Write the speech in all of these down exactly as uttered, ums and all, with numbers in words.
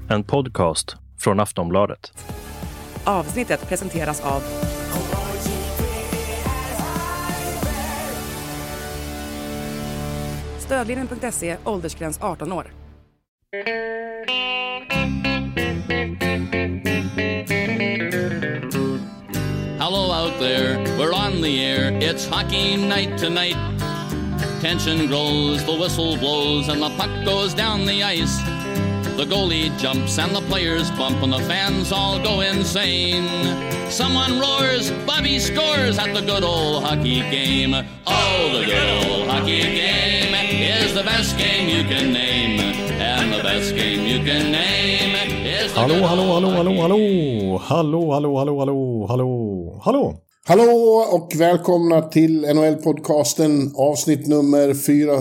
En podcast från Aftonbladet. Avsnittet presenteras av Stödlinjen punkt se, åldersgräns arton år. Hello out there, we're on the air, it's hockey night tonight. Tension grows, the whistle blows, and the puck goes down the ice. The goalie jumps and the players bump and the fans all go insane. Someone roars, Bobby scores at the good old hockey game. Oh, the good old hockey game is the best game you can name. And the best game you can name is the Hallå, good hallå, hallå, old hallå, hockey hallå, game. hallå, hallå, hallå, hallå, hallå, hallå. Hallå och välkomna till N H L-podcasten, avsnitt nummer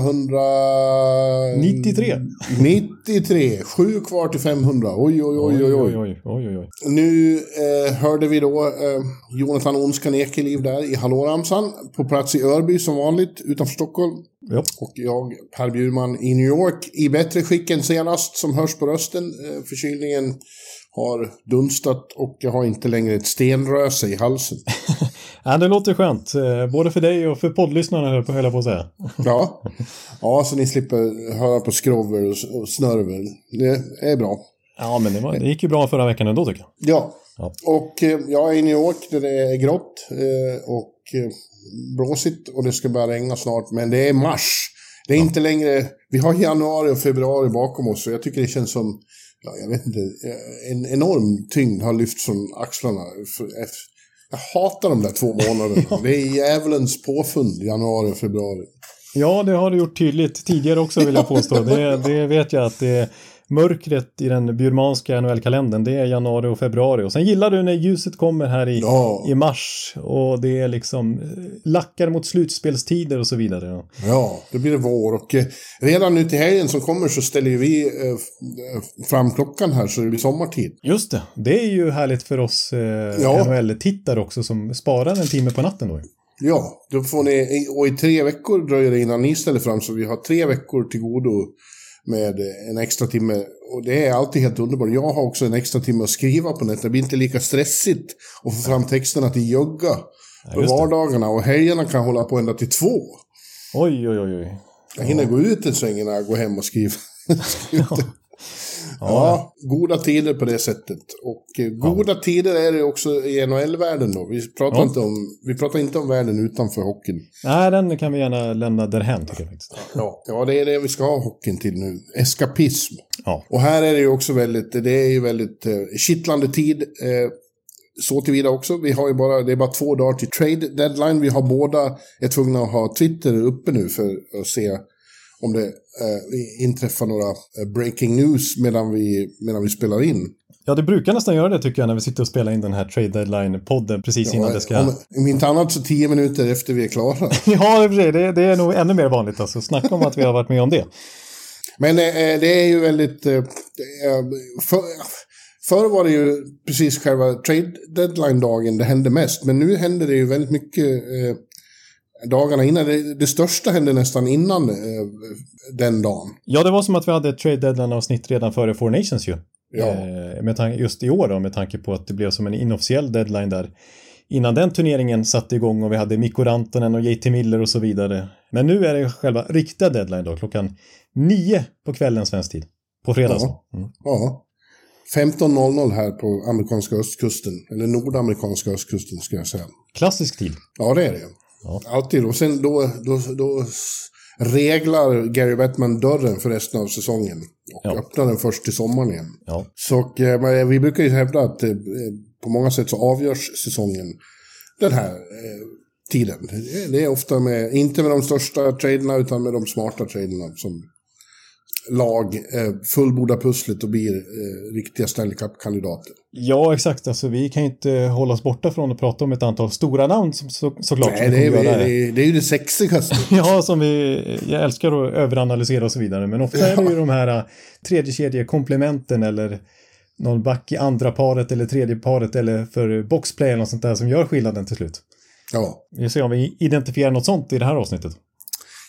nittiotre. nittiotre, sju kvar till femhundra, oj oj oj oj oj. oj, oj, oj, oj. Nu eh, hörde vi då eh, Jonathan Onskan Ekeliv där i Hallåramsan, på plats i Örby som vanligt, utanför Stockholm. Ja. Och jag, Per Bjurman, i New York, i bättre skick än senast, som hörs på rösten. Eh, förkylningen har dunstat och jag har inte längre ett stenröse i halsen. Ja, det låter skönt. Både för dig och för poddlyssnarna, höll jag på att säga. Ja. Ja, så ni slipper höra på skrover och snörver. Det är bra. Ja, men det, var, det gick ju bra förra veckan ändå, tycker jag. Ja. Ja. Och eh, jag är i New York där det är grått eh, och eh, blåsigt och det ska börja regna snart. Men det är mars. Det är ja. inte längre... Vi har januari och februari bakom oss och jag tycker det känns som... Ja, jag vet inte. En enorm tyngd har lyft från axlarna. Jag hatar de där två månaderna. Det är djävulens påfund, januari och februari. Ja, det har du gjort tydligt tidigare också, vill jag påstå. Det, det vet jag att det är mörkret i den bjurmanska N H L-kalendern. Det är januari och februari. Och sen gillar du när ljuset kommer här i, ja. i mars. Och det är liksom lackar mot slutspelstider och så vidare. Ja, ja det blir det vår. Och eh, redan nu till helgen som kommer så ställer vi eh, fram klockan här så det blir sommartid. Just det. Det är ju härligt för oss eh, ja. N H L-tittare också som sparar en timme på natten då. Ja, då får ni, och i tre veckor dröjer det innan ni ställer fram, så vi har tre veckor till godo med en extra timme, och det är alltid helt underbart. Jag har också en extra timme att skriva på nätet. Det blir inte lika stressigt att få fram texterna till jogga på ja, vardagarna, och helgerna kan hålla på ända till två. Oj, oj, oj, oj. Jag hinner ja. gå ut en sväng när jag går hem och skriver. ja. Ja, goda tider på det sättet. Och eh, goda ja. tider är det också i N H L-världen då. Vi pratar, ja. inte om, vi pratar inte om världen utanför hockeyn. Nej, den kan vi gärna lämna därhän, tycker jag faktiskt. Ja, ja, det är det vi ska ha hockeyn till nu. Eskapism. Ja. Och här är det ju också väldigt, det är ju väldigt eh, kittlande tid. Eh, så tillvida också. Vi har ju bara, det är bara två dagar till trade deadline. Vi har båda är tvungna att ha Twitter uppe nu för att se om det eh, inträffar några eh, breaking news medan vi, medan vi spelar in. Ja, det brukar nästan göra det, tycker jag, när vi sitter och spelar in den här Trade Deadline-podden precis ja, innan det ska... Om, om inte annat så tio minuter efter vi är klara. Ja, det, det är nog ännu mer vanligt. Alltså. Snacka om att vi har varit med om det. Men eh, det är ju väldigt... Eh, för, förr var det ju precis själva Trade Deadline-dagen det hände mest. Men nu händer det ju väldigt mycket... Eh, dagarna innan, det, det största hände nästan innan eh, den dagen. Ja, det var som att vi hade ett trade deadline-avsnitt redan före Four Nations ju. Ja. Eh, med tan- just i år då, med tanke på att det blev som en inofficiell deadline där. Innan den turneringen satte igång och vi hade Mikko Rantanen och J T Miller och så vidare. Men nu är det själva riktiga deadline då, klockan nio på kvällen svensk tid. På fredag. Ja. Mm. ja. femton noll noll här på amerikanska östkusten. Eller nordamerikanska östkusten ska jag säga. Klassisk tid. Ja, det är det. Ja. Alltid. Och sen då, då, då reglar Gary Bettman dörren för resten av säsongen. Och ja. öppnar den först till sommaren igen. Ja. Så eh, vi brukar ju hävda att eh, på många sätt så avgörs säsongen den här eh, tiden. Det är ofta med, inte med de största traderna utan med de smarta traderna som lag eh, fullborda pusslet och blir eh, riktiga Stanley Cup-kandidater. Ja, exakt. Alltså, vi kan ju inte hålla oss borta från att prata om ett antal stora namn som, så, såklart. Nej, det är, det, är, det är ju det sexigaste. Ja, som vi, jag älskar att överanalysera och så vidare. Men ofta är det ju de här tredje kedjekomplementen eller någon back i andra paret eller tredje paret eller för boxplay eller något sånt där som gör skillnaden till slut. Ja. Vi ser om vi identifierar något sånt i det här avsnittet.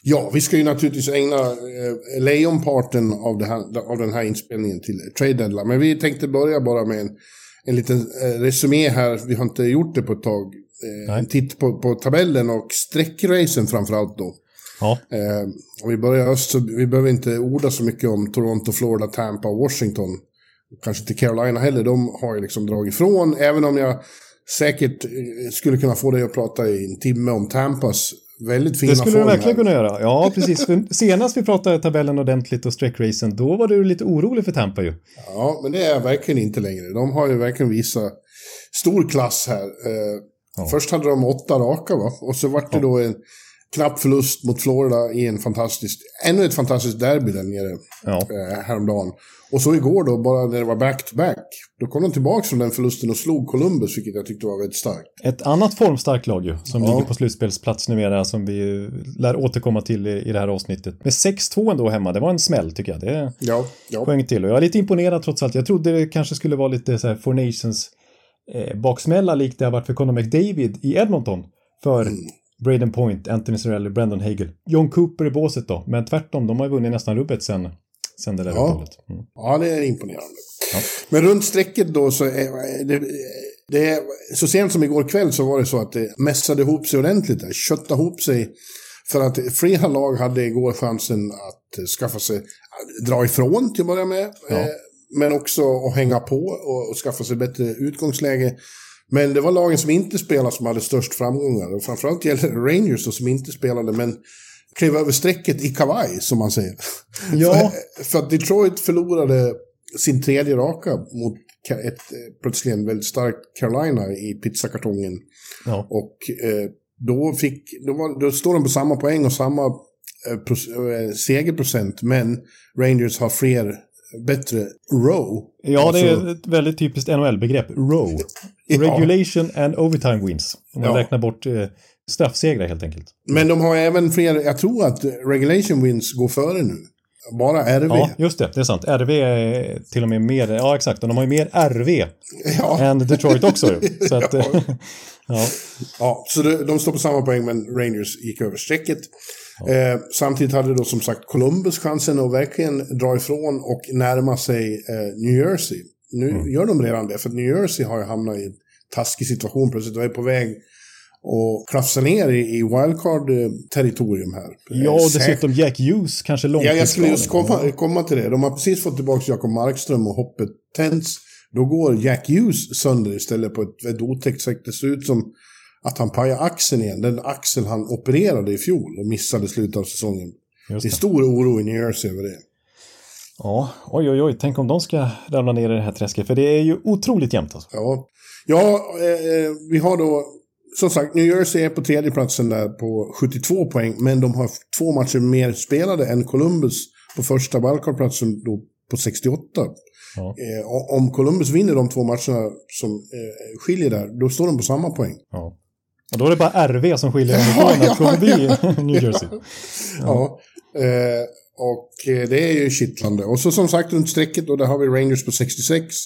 Ja, vi ska ju naturligtvis ägna eh, lejonparten av, det här, av den här inspelningen till trade deadline. Men vi tänkte börja bara med en, en liten eh, resumé här. Vi har inte gjort det på ett tag. Eh, en titt på, på tabellen och sträckracen framförallt då. Ja. Eh, och vi börjar öst, så vi behöver inte orda så mycket om Toronto, Florida, Tampa och Washington. Kanske inte Carolina heller. De har ju liksom dragit ifrån. Även om jag säkert skulle kunna få dig att prata i en timme om Tampas väldigt fina form. Det skulle du verkligen kunna göra. Ja, precis. För senast vi pratade tabellen ordentligt och sträckracen, då var du lite orolig för Tampa ju. Ja, men det är verkligen inte längre. De har ju verkligen visat stor klass här. Eh, ja. Först hade de åtta raka, va? Och så var det ja. då en knapp förlust mot Florida i en fantastisk, ännu ett fantastiskt derby där nere ja. eh, häromdagen. Och så igår då, bara när det var back-to-back, då kom de tillbaka från den förlusten och slog Columbus, vilket jag tyckte var väldigt starkt. Ett annat formstarkt lag ju, som ja. ligger på slutspelsplats numera, som vi lär återkomma till i, i det här avsnittet. Med sex två ändå hemma, det var en smäll tycker jag. Det ja, ja. poäng till. Och jag är lite imponerad trots allt. Jag trodde det kanske skulle vara lite så här Four Nations eh, baksmälla, likt det har varit för Connor McDavid i Edmonton. För mm. Braden Point, Anthony Cirelli, Brendan Hagel. John Cooper i båset då, men tvärtom, de har ju vunnit nästan rubbet sen Sen det där ja. Mm. ja, det är imponerande. Ja. Men runt strecket då så är det, det är, så sent som igår kväll så var det så att det mässade ihop sig ordentligt där. Köttade ihop sig för att flera lag hade igår chansen att skaffa sig, dra ifrån till att börja med. Ja. Eh, men också att hänga på och, och skaffa sig bättre utgångsläge. Men det var lagen som inte spelade som hade störst framgångar. Och framförallt gäller det Rangers då, som inte spelade, men klev över strecket i kavaj, som man säger. Ja. för, för att Detroit förlorade sin tredje raka mot ett plötsligt en väldigt stark Carolina i pizzakartongen. Ja. Och eh, då, fick, då, var, då står de på samma poäng och samma eh, pros, eh, segerprocent, men Rangers har fler, bättre row. Ja, alltså, det är ett väldigt typiskt N H L-begrepp. Row. Ja. Regulation and overtime wins. Om man ja. räknar bort eh, straffsegrar helt enkelt. Men de har även fler, jag tror att regulation wins går före nu. Bara R V. Ja, just det, det är sant. R V är till och med mer, ja exakt, och de har ju mer R V ja. än Detroit också. Så att, ja. ja. ja, så de, de står på samma poäng, men Rangers gick över strecket. Ja. Eh, samtidigt hade då som sagt Columbus chansen att verkligen dra ifrån och närma sig eh, New Jersey. Nu mm. gör de redan det, för New Jersey har ju hamnat i en taskig situation plötsligt och är på väg och krafsa ner i, i wildcard-territorium här. Ja, och dessutom Jack Hughes kanske långt. Ja, jag skulle just komma, komma till det. De har precis fått tillbaka Jakob Markström och hoppet tänds. Då går Jack Hughes sönder istället på ett väldigt otäckt sätt. Det ser ut som att han pajar axeln igen. Den axel han opererade i fjol och missade slutet av säsongen. Det. det är stor oro i New Jersey över det. Ja, oj oj oj. Tänk om de ska ramla ner i det här träsket. För det är ju otroligt jämnt alltså. Ja, ja eh, vi har då som sagt, New Jersey är på tredje platsen där på sjuttiotvå poäng, men de har två matcher mer spelade än Columbus på första wildcard-platsen då på sextioåtta. Ja. Eh, om Columbus vinner de två matcherna som eh, skiljer där, då står de på samma poäng. Ja. Och då är det bara R V som skiljer dem ifrån ja, att gå förbi ja. New Jersey. Ja, ja. Eh, och det är ju kittlande. Och så som sagt runt strecket då, där har vi Rangers på sextiosex.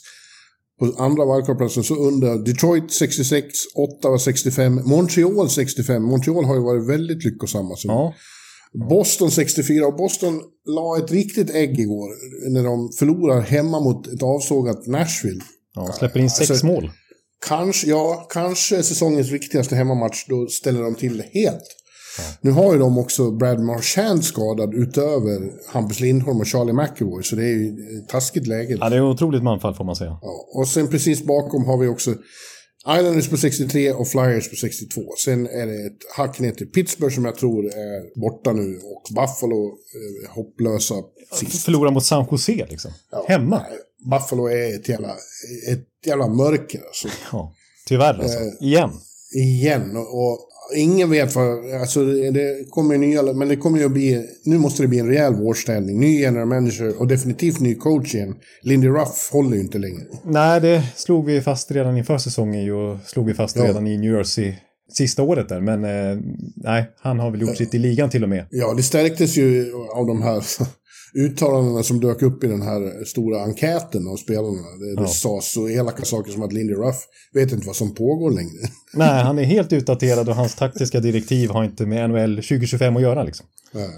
På andra wildcard-platsen så under Detroit sextiosex, Ottawa sextiofem, Montreal sextiofem. Montreal har ju varit väldigt lyckosamma. Ja. Boston sextiofyra, och Boston la ett riktigt ägg igår när de förlorar hemma mot ett avsågat Nashville. Ja, släpper in sex alltså, mål. Kanske, ja, kanske säsongens viktigaste hemmamatch, då ställer de till det helt. Ja. Nu har ju de också Brad Marchand skadad utöver Hampus Lindholm och Charlie McAvoy, så det är ju ett taskigt läge. Ja, det är otroligt manfall får man säga. Ja, och sen precis bakom har vi också Islanders på sextiotre och Flyers på sextiotvå. Sen är det ett hack ner till Pittsburgh som jag tror är borta nu, och Buffalo eh, hopplösa sist. Förlorar mot San Jose liksom. Ja, hemma. Nej, Buffalo är ett jävla, ett jävla mörker alltså. Ja, tyvärr alltså. Eh, igen. Igen, och, och ingen vet vad, alltså det, det kommer ju nya, men det kommer ju att bli, nu måste det bli en rejäl vårställning, ny general manager och definitivt ny coach igen. Lindy Ruff håller ju inte längre. Nej, det slog vi fast redan inför säsongen och slog vi fast ja. redan i New Jersey sista året där, men eh, nej, han har väl gjort sitt i ligan till och med. Ja, det stärktes ju av de här uttalandena som dök upp i den här stora enkäten av spelarna. Det, ja. det sa så elaka saker som att Lindy Ruff vet inte vad som pågår längre. Nej, han är helt utdaterad och hans taktiska direktiv har inte med N H L tjugo tjugofem att göra liksom. Nej.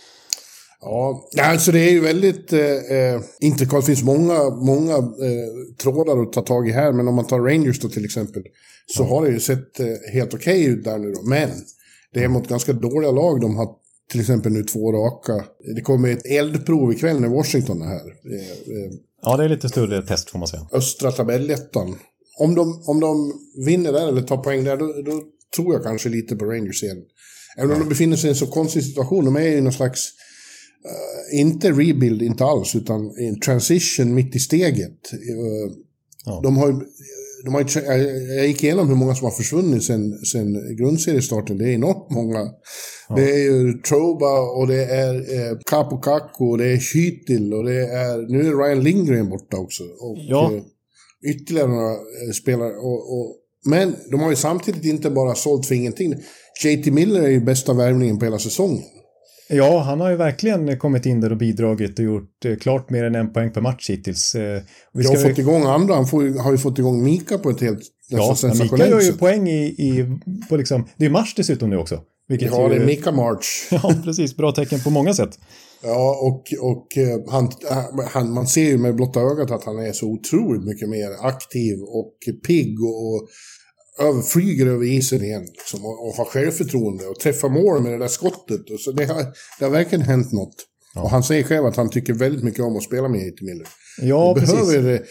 Ja, alltså det är ju väldigt eh, intrikat. Det finns många, många eh, trådar att ta tag i här. Men om man tar Rangers då till exempel, så ja. har det ju sett eh, helt okej ut där nu då. Men det är mot ganska dåliga lag. De har till exempel nu två raka. Det kommer ett eldprov ikväll när Washington är här. Eh, eh, ja, det är lite större test får man säga. Östra tabellettan. Om de, om de vinner där eller tar poäng där, då, då tror jag kanske lite på Rangers igen. Även om ja. de befinner sig i en så konstig situation. De är ju någon slags Uh, inte rebuild, inte alls, utan en transition mitt i steget. Uh, ja. De har, de har, jag gick igenom hur många som har försvunnit sen, sen grundseriestarten. Det är enormt många. Ja. Det är ju Troba och det är eh, Capo Kakko och det är Chytil och det är, nu är Ryan Lindgren borta också. Och ja. eh, ytterligare några eh, spelare. Och, och, men de har ju samtidigt inte bara sålt för ingenting. J T Miller är ju bästa värvningen på hela säsongen. Ja, han har ju verkligen kommit in där och bidragit och gjort eh, klart mer än en poäng per match hittills. Eh, vi ska har fått igång andra, han får ju, har ju fått igång Mika på ett helt ja, Mika gör ju poäng i, i på liksom, det är mars dessutom nu också. Vilket ja, ju, det är Mika March. Ja, precis, bra tecken på många sätt. Ja, och, och han, han, man ser ju med blotta ögat att han är så otroligt mycket mer aktiv och pigg och, och över, flyger över isen igen liksom, och, och har självförtroende och träffar mål med det där skottet. Och så det, har, det har verkligen hänt något. Ja. Och han säger själv att han tycker väldigt mycket om att spela med J T Miller. Ja, precis. Behöver,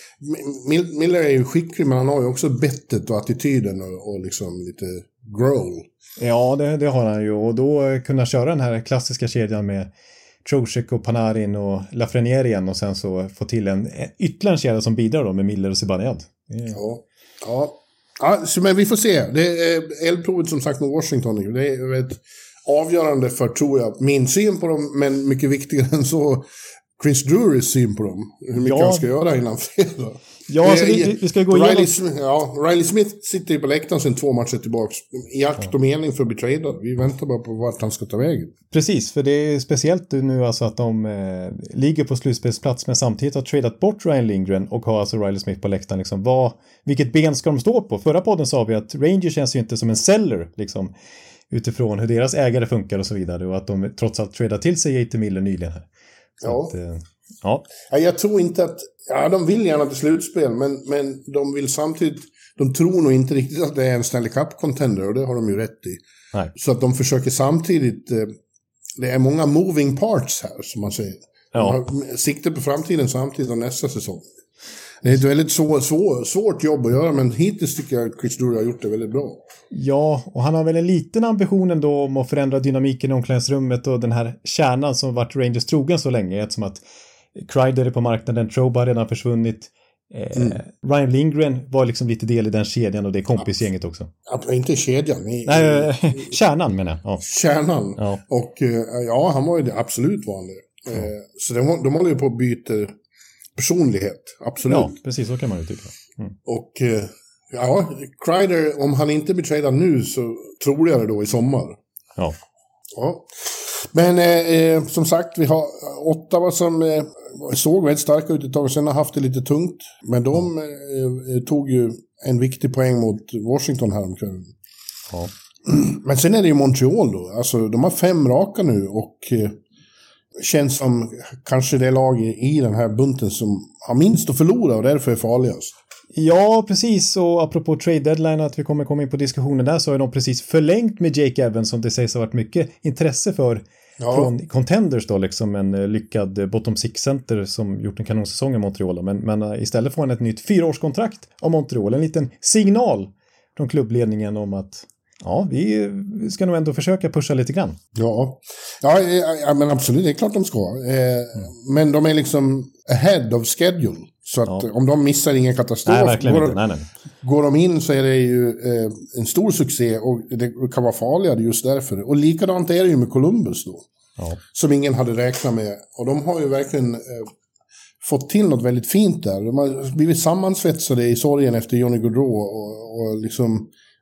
Miller är ju skicklig, men han har ju också bettet och attityden och, och liksom lite growl. Ja, det, det har han ju. Och då kunna köra den här klassiska kedjan med Trocheck och Panarin och Lafreniere igen och sen så få till en ytterligare en kedja som bidrar då med Miller och Zibanejad. Ja, ja. Ja, så, men vi får se. Det är eldprovet som sagt med Washington. Det är ett avgörande för, tror jag, min syn på dem, men mycket viktigare än så Chris Drurys syn på dem. Hur mycket ja. han ska göra innan fredag. Ja, alltså vi, vi ska gå Riley, igenom... Smith, ja, Riley Smith sitter ju på läktaren sen två matcher tillbaka i akt och mening för att bli tradad. Vi väntar bara på vart han ska ta vägen. Precis, för det är speciellt nu alltså att de eh, ligger på slutspelsplats men samtidigt har tradat bort Ryan Lindgren och har alltså Riley Smith på läktaren. Liksom, vad, vilket ben ska de stå på? Förra podden sa vi att Rangers känns ju inte som en seller liksom, utifrån hur deras ägare funkar och så vidare och att de trots allt tradar till sig J T Miller nyligen här. Så ja. Att, eh, ja. ja. Jag tror inte att ja, de vill gärna till slutspel, men, men de vill samtidigt, de tror nog inte riktigt att det är en Stanley Cup-contender, och det har de ju rätt i. Nej. Så att de försöker samtidigt, eh, det är många moving parts här, som man säger. Ja. De har sikte på framtiden samtidigt och nästa säsong. Det är ett väldigt svår, svår, svårt jobb att göra, men hittills tycker jag att Chris Drury har gjort det väldigt bra. Ja, och han har väl en liten ambition ändå om att förändra dynamiken i omklädningsrummet och den här kärnan som varit Rangers trogen så länge, eftersom att Kreider är på marknaden, Troba har redan försvunnit. Eh, mm. Ryan Lindgren var liksom lite del i den kedjan och det är kompisgänget också. Ja, inte kedjan. I, Nej, i, kärnan menar jag. Ja. Kärnan. Ja. Och ja, han var ju det absolut vanlig. Ja. Eh, så de, de håller ju på att byta personlighet. Absolut. Ja, precis så kan man ju tycka. Mm. Och eh, ja, Kreider, om han inte blir tradad nu så tror jag det då i sommar. Ja. Ja. Men eh, som sagt, vi har Ottawa som eh, såg väldigt starka ut ett tag och sen har haft det lite tungt. Men de eh, tog ju en viktig poäng mot Washington häromkvällen. Ja. Men sen är det ju Montreal då. Alltså de har fem raka nu och eh, känns som kanske det lag i, i den här bunten som har minst att förlora och därför är farligast. Ja, precis. Och apropå trade deadline, att vi kommer komma in på diskussionen där, så har de precis förlängt med Jake Evans som det sägs ha varit mycket intresse för ja. från contenders då, liksom en lyckad bottom six center som gjort en kanonsäsong i Montreal. Men, men istället får han ett nytt fyraårskontrakt av Montreal. En liten signal från klubbledningen om att ja, vi ska nog ändå försöka pusha lite grann. Ja, ja, ja men absolut, det är klart de ska. Eh, mm. Men de är liksom ahead of schedule. Så att ja. om de missar ingen katastrof, nej, verkligen går, inte. Nej, nej. går de in så är det ju eh, en stor succé och det kan vara farligare just därför. Och likadant är det ju med Columbus då. Ja. Som ingen hade räknat med. Och de har ju verkligen eh, fått till något väldigt fint där. De har blivit sammansvetsade i sorgen efter Johnny Gaudreau och, och liksom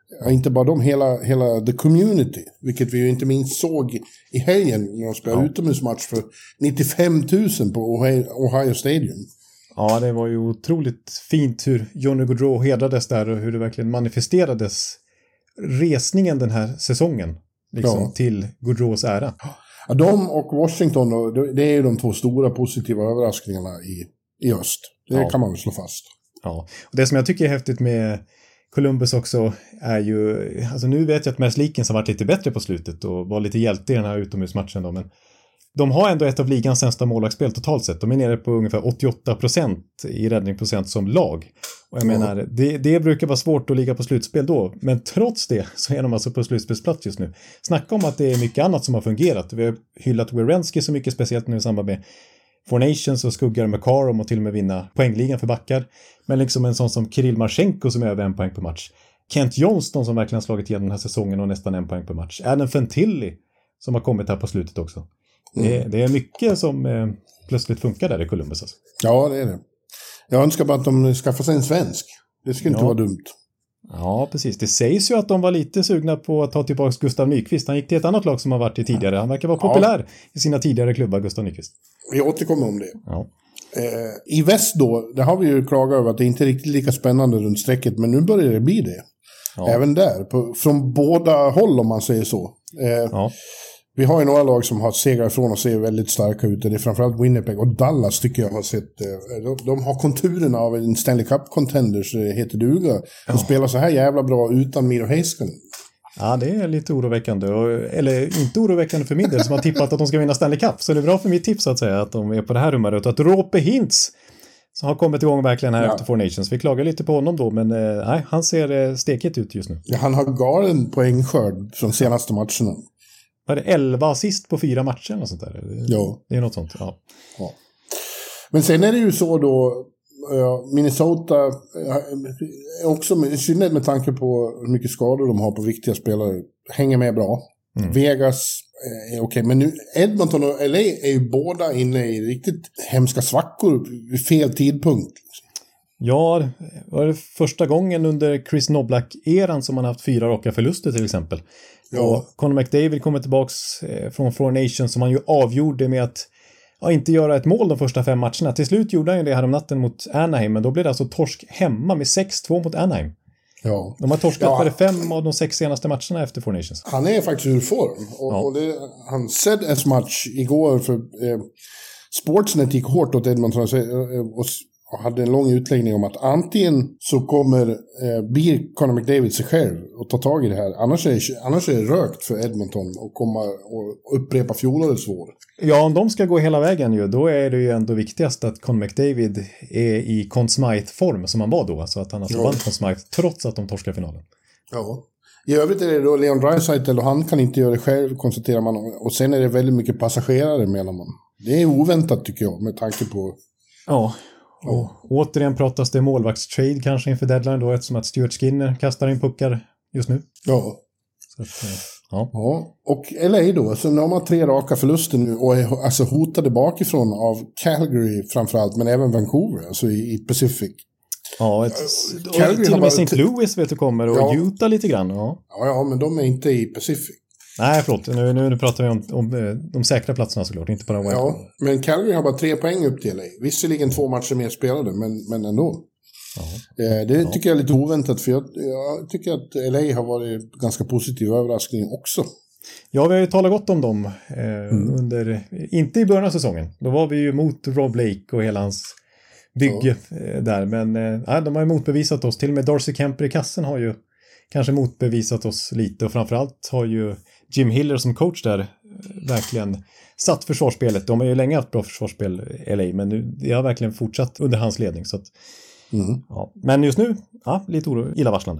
Ja, inte bara de, hela, hela the community. Vilket vi ju inte minst såg i helgen när de spelade ja. utomhusmatch för nittiofem tusen på Ohio, Ohio Stadium. Ja, det var ju otroligt fint hur Johnny Gaudreau hedrades där och hur det verkligen manifesterades resningen den här säsongen. Liksom ja. till Gaudreaus ära. Ja, de och Washington, då, det är ju de två stora positiva överraskningarna i, i öst. Det ja. kan man väl slå fast. Ja, och det som jag tycker är häftigt med Columbus också är ju, alltså nu vet jag att Mers Likens har varit lite bättre på slutet och var lite hjälte i den här utomhusmatchen då, men de har ändå ett av ligans sämsta målvaktsspel totalt sett. De är nere på ungefär åttioåtta procent i räddningsprocent som lag. Och jag mm. menar, det, det brukar vara svårt att ligga på slutspel då. Men trots det så är de alltså på slutspelsplats just nu. Snacka om att det är mycket annat som har fungerat. Vi har hyllat Werenski så mycket, speciellt nu i samband med Four Nations och skuggar med Carr om att till och med vinna poängligan för backar. Men liksom en sån som Kirill Marchenko som är över en poäng per match. Kent Johnston som verkligen har slagit igenom den här säsongen och nästan en poäng per match. Adam Fantilli som har kommit här på slutet också. Mm. Det, det är mycket som eh, plötsligt funkar där i Columbus. Alltså. Ja, det är det. Jag önskar bara att de skaffar sig en svensk. Det skulle inte ja. vara dumt. Ja, precis. Det sägs ju att de var lite sugna på att ta tillbaka Gustav Nyqvist. Han gick till ett annat lag som har varit i tidigare. Han verkar vara populär ja. i sina tidigare klubbar, Gustav Nyqvist. Vi återkommer om det. Ja. Eh, I väst då, där har vi ju klagat över att det inte är riktigt lika spännande runt strecket. Men nu börjar det bli det. Ja. Även där. På, från båda håll om man säger så. Eh, ja. Vi har ju några lag som har segrar ifrån och ser väldigt starka ut. Det är framförallt Winnipeg och Dallas tycker jag har sett. De, de har konturerna av en Stanley Cup-contenders, heter duga. De ja. spelar så här jävla bra utan Miro Heiskanen. Ja, det är lite oroväckande. Eller inte oroväckande för min del som har tippat att de ska vinna Stanley Cup. Så det är bra för mitt tips så att säga att de är på det här humöret. Och att Roope Hintz som har kommit igång verkligen här ja. efter Four Nations. Vi klagar lite på honom då, men eh, nej, han ser eh, stekigt ut just nu. Ja, han har galen poängskörd från senaste matcherna. Var det elva assist på fyra matcher eller sånt där? Ja. Det är något sånt, ja. ja. Men sen är det ju så då, uh, Minnesota, uh, också i synnerhet med tanke på hur mycket skador de har på viktiga spelare, hänger med bra. Mm. Vegas uh, är okej, okay. Men nu Edmonton och L A är ju båda inne i riktigt hemska svackor vid fel tidpunkt. Ja, det var det första gången under Chris Knoblach-eran som man haft fyra raka förluster till exempel. Ja. Och Connor McDavid kommer tillbaks från Four Nations som han ju avgjorde med att ja, inte göra ett mål de första fem matcherna. Till slut gjorde han ju det här om natten mot Anaheim, men då blev det alltså torsk hemma med sex två mot Anaheim. Ja. De har torskat ja. för fem av de sex senaste matcherna efter Four Nations. Han är faktiskt ur form. Och, ja. och det, han said as much igår för eh, Sportsnet gick hårt åt Edmonton och, och och hade en lång utläggning om att antingen så kommer eh, blir Connor McDavid sig själv och ta tag i det här. Annars är, annars är det rökt för Edmonton och komma och upprepa fjolårets vår. Ja, om de ska gå hela vägen ju, då är det ju ändå viktigast att Connor McDavid är i Conn Smythe-form som han var då. Alltså att han alltså ja. vann Conn Smythe trots att de torskar finalen. Ja. I övrigt är det då Leon Draisaitl och han kan inte göra det själv, konstaterar man. Och sen är det väldigt mycket passagerare menar man. Det är oväntat tycker jag med tanke på... Ja. Och återigen pratas det målvaktstrade kanske inför deadline då eftersom att Stuart Skinner kastar in puckar just nu. Ja. Så att, ja. ja. Och L A då, så nu har man tre raka förluster nu och är alltså hotade bakifrån av Calgary framförallt, men även Vancouver, alltså i, i Pacific. Ja, ett, Calgary till och med Saint Louis vet du kommer och ja. Utah lite grann. Ja. ja, ja, men de är inte i Pacific. Nej, förlåt. Nu, nu, nu pratar vi om, om de säkra platserna såklart, inte bara Wild. Ja, men Calgary har bara tre poäng upp till L A. Visserligen två matcher mer spelade, men, men ändå. Eh, det ja. tycker jag är lite oväntat, för jag, jag tycker att L A har varit ganska positiv överraskning också. Ja, vi har ju talat gott om dem eh, mm. under, inte i början av säsongen. Då var vi ju mot Rob Blake och hela hans bygge ja. eh, där. Men eh, de har ju motbevisat oss. Till och med Darcy Kemper i kassen har ju kanske motbevisat oss lite. Och framförallt har ju Jim Hiller som coach där verkligen satt försvarsspelet. De har ju länge haft bra försvarsspel L A, men nu, det har verkligen fortsatt under hans ledning. Så att, mm. ja. Men just nu, ja, lite oro, illavarslande.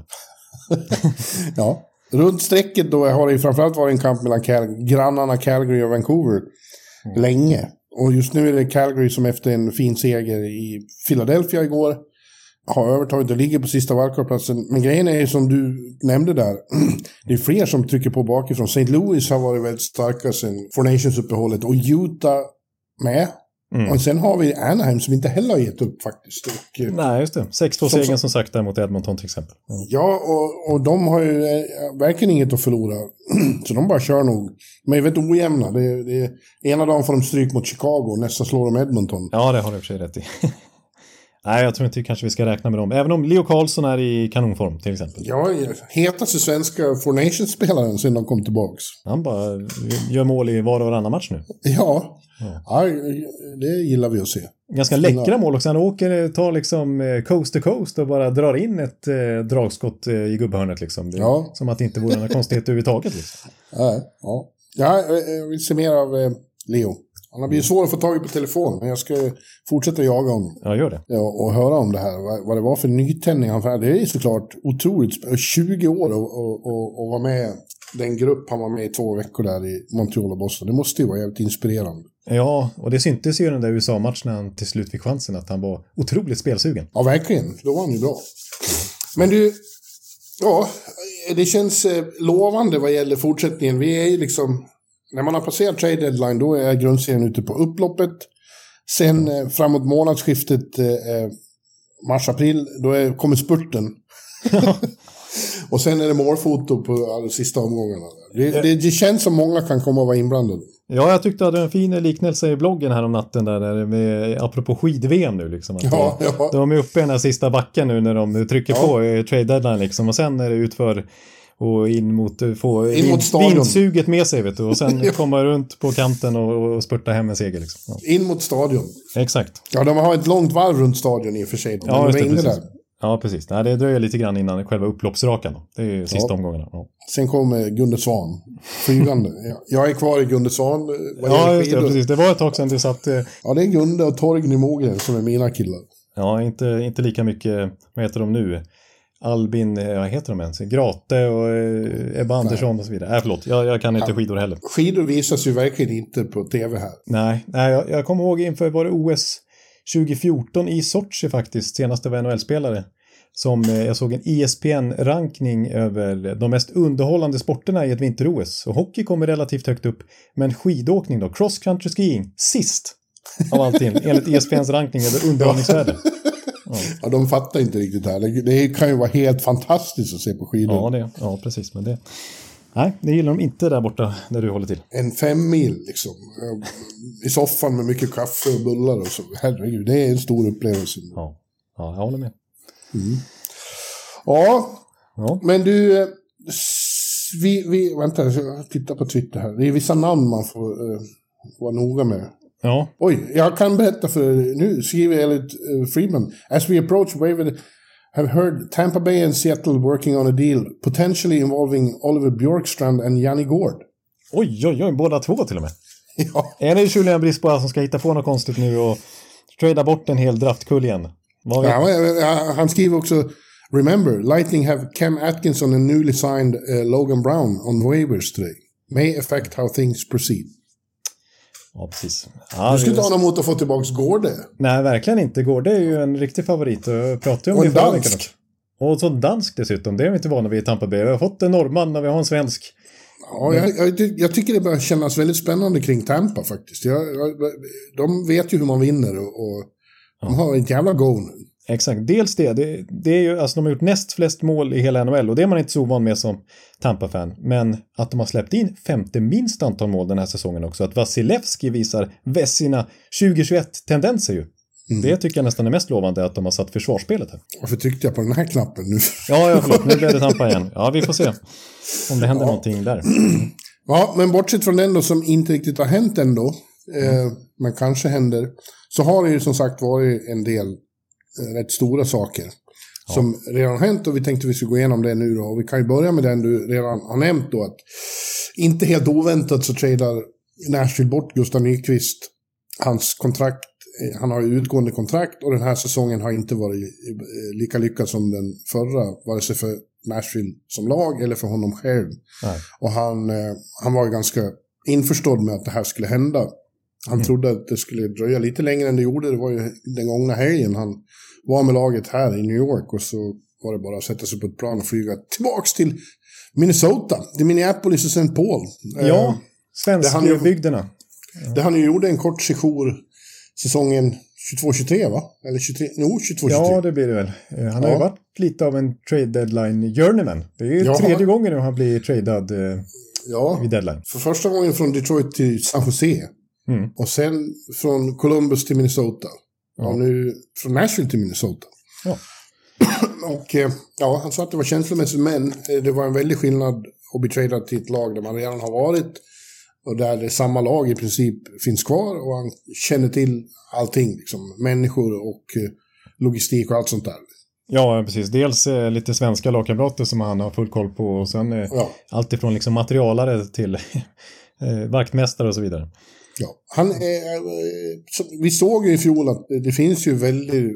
Ja, runt strecket då har det framförallt varit en kamp mellan Cal- grannarna Calgary och Vancouver mm. länge. Och just nu är det Calgary som efter en fin seger i Philadelphia igår har övertaget och ligger på sista wildcard-platsen. Men grejen är som du nämnde där. Det är fler som trycker på bakifrån. Saint Louis har varit väldigt starka sen Four Nations-uppehållet. Och Utah med. Mm. Och sen har vi Anaheim som inte heller har gett upp faktiskt. Och, nej, just det. sex två segern som sagt där mot Edmonton till exempel. Mm. Ja, och, och de har ju äh, verkligen inget att förlora. Så de bara kör nog. Men jag vet ojämna. Det, det, ena dagen får de stryk mot Chicago och nästa slår de Edmonton. Ja, det har du i och för sig rätt i. Nej, jag tror inte kanske vi ska räkna med dem. Även om Leo Carlsson är i kanonform till exempel. Ja, hetaste svenska Four Nations-spelaren sedan de kom tillbaks. Han bara gör mål i var och varannan match nu. Ja, ja. ja det gillar vi att se. Ganska läckra mål också. Han åker, tar liksom coast to coast och bara drar in ett eh, dragskott eh, i gubbhörnet liksom. Det, ja. Som att det inte vore någon konstighet överhuvudtaget. Liksom. Ja, ja. ja, jag vill se mer av eh, Leo. Han har blivit svår att få tag i på telefon, men jag ska fortsätta jaga honom. Ja, gör det. Ja, och höra om det här. Vad, vad det var för nytändning han för. Det är såklart otroligt. tjugo år och, och, och, och vara med den grupp han var med i två veckor där i Montreal och Boston. Det måste ju vara jävligt inspirerande. Ja, och det syntes ju i den där U S A-matchen när han till slut fick chansen att han var otroligt spelsugen. Ja, verkligen. Då var han ju bra. Men du, ja, det känns lovande vad gäller fortsättningen. Vi är ju liksom... När man har passerat trade deadline då är grundserien ute på upploppet. Sen eh, framåt månadsskiftet eh, mars-april då är, kommer spurten. Och sen är det målfoto på alla sista omgångarna. Det, det, det känns som många kan komma och vara inblandade. Ja, jag tyckte att det var en fin liknelse i bloggen här om natten där, där med, apropå skid-V M nu liksom. Att ja, ja. De är uppe i den här sista backen nu när de trycker ja. på eh, trade deadline liksom. Och sen är det utför och in mot få in mot vind, vindsuget med sig vet du, och sen ja. komma runt på kanten och, och spurta hem en seger liksom. Ja. In mot stadion. Exakt. Ja, de har ett långt varv runt stadion i och för sig. De ja, just det, precis. Där. Ja, precis. Nej, det dröjer lite grann innan själva upploppsrakan då. Det är ju sista ja. omgångarna. Ja. Sen kommer Gunde Svan. Flygande. Jag är kvar i Gunde Svan. Ja, just det, precis. Det var ett tag sedan du satt... Eh... Ja, det är Gunde och Torgny Mogren som är mina killar. Ja, inte, inte lika mycket, vad heter de nu? Albin, vad heter de ens? Grate och Ebba Andersson nej. och så vidare. Nej, förlåt, jag, jag kan inte ja. skidor heller. Skidor visas ju verkligen inte på tv här. Nej, nej jag, jag kommer ihåg inför var det O S tjugo fjorton i Sochi faktiskt, senaste var N H L-spelare. Som jag såg en E S P N-rankning över de mest underhållande sporterna i ett vinter-O S. Och hockey kommer relativt högt upp, men skidåkning då, cross country skiing, sist av allting, enligt E S P N:s rankning över underhållningsvärde. Ja. ja, de fattar inte riktigt det här. Det kan ju vara helt fantastiskt att se på skidor. Ja, det, ja precis. Men det, nej, det gillar de inte där borta där du håller till. En fem mil liksom. I soffan med mycket kaffe och bullar och så. Herregud, det är en stor upplevelse. Ja, ja jag håller med. Mm. Ja, ja, men du... Vi, vi, vänta, jag tittar på Twitter här. Det är vissa namn man får uh, vara noga med. Ja. Oj, jag kan berätta för nu skriver Elliot uh, Friedman. As we approach waiver have heard Tampa Bay and Seattle working on a deal potentially involving Oliver Bjorkstrand and Yanni Gård. Oj, oj, oj, båda två till och med. Ja. Är det Julian Brisbois som ska hitta på något konstigt nu och trada bort en hel draftkull igen? Ja, han skriver också remember, Lightning have Cam Atkinson and newly signed uh, Logan Brown on waivers today. May affect how things proceed. Ja, precis. Ja, du skulle inte ha någon emot att få tillbaka Gårde. Nej, verkligen inte. Gårde är ju en riktig favorit. Och, pratar om och det en dansk. Och så dansk dessutom. Det är vi inte vana vid i Tampa Bay. Vi har fått en norrman när vi har en svensk. Ja, jag, jag, jag tycker det börjar kännas väldigt spännande kring Tampa faktiskt. Jag, jag, de vet ju hur man vinner och, och ja. de har ett jävla go nu. Exakt, dels det. det. Det är ju, alltså de har gjort näst flest mål i hela N H L och det är man inte så ovan med som Tampa-fan. Men att de har släppt in femte minst antal mål den här säsongen också. Att Vasilevski visar sina tjugo tjugoett-tendenser ju. Mm. Det tycker jag nästan är mest lovande att de har satt försvarsspelet här. Varför tryckte jag på den här knappen nu? Ja, ja förlåt. Nu blir det Tampa igen. Ja, vi får se om det händer ja. någonting där. Ja, men bortsett från den då som inte riktigt har hänt ändå. Mm. Eh, men kanske händer. Så har det ju som sagt varit en del rätt stora saker ja. som redan har hänt och vi tänkte vi skulle gå igenom det nu då. Och vi kan ju börja med den du redan har nämnt då att inte helt oväntat så tradar Nashville bort Gustav Nyqvist. Hans kontrakt, han har ju utgående kontrakt och den här säsongen har inte varit lika lyckad som den förra, vare sig för Nashville som lag eller för honom själv. Nej. Och han, han var ju ganska införstådd med att det här skulle hända. Han mm. trodde att det skulle dröja lite längre än det gjorde. Det var ju den gångna helgen han var med laget här i New York. Och så var det bara att sätta sig på ett plan och flyga tillbaks till Minnesota. Till Minneapolis och Saint Paul. Ja, svenska bygderna. Det han ju gjorde en kort sejour säsongen tjugotvå tjugotre, va? Eller tjugotre, no, tjugotvå tjugotre. Ja, det blir det väl. Han har ja. ju varit lite av en trade deadline journeyman. Det är ju ja, tredje han... gången nu han blir tradad eh, ja. vid deadline. För första gången från Detroit till San Jose. Mm. Och sen från Columbus till Minnesota. Ja. Och nu från Nashville till Minnesota. Ja. Och ja, han sa att det var känslomässigt, men det var en väldig skillnad att bli tradad till ett lag där man redan har varit. Och där det samma lag i princip finns kvar. Och han känner till allting, liksom. Människor och logistik och allt sånt där. Ja, precis. Dels eh, lite svenska lagkamrater som han har full koll på. Och sen eh, ja. allt ifrån liksom materialare till eh, vaktmästare och så vidare. Ja, han är, vi såg ju i fjol att det finns ju väldigt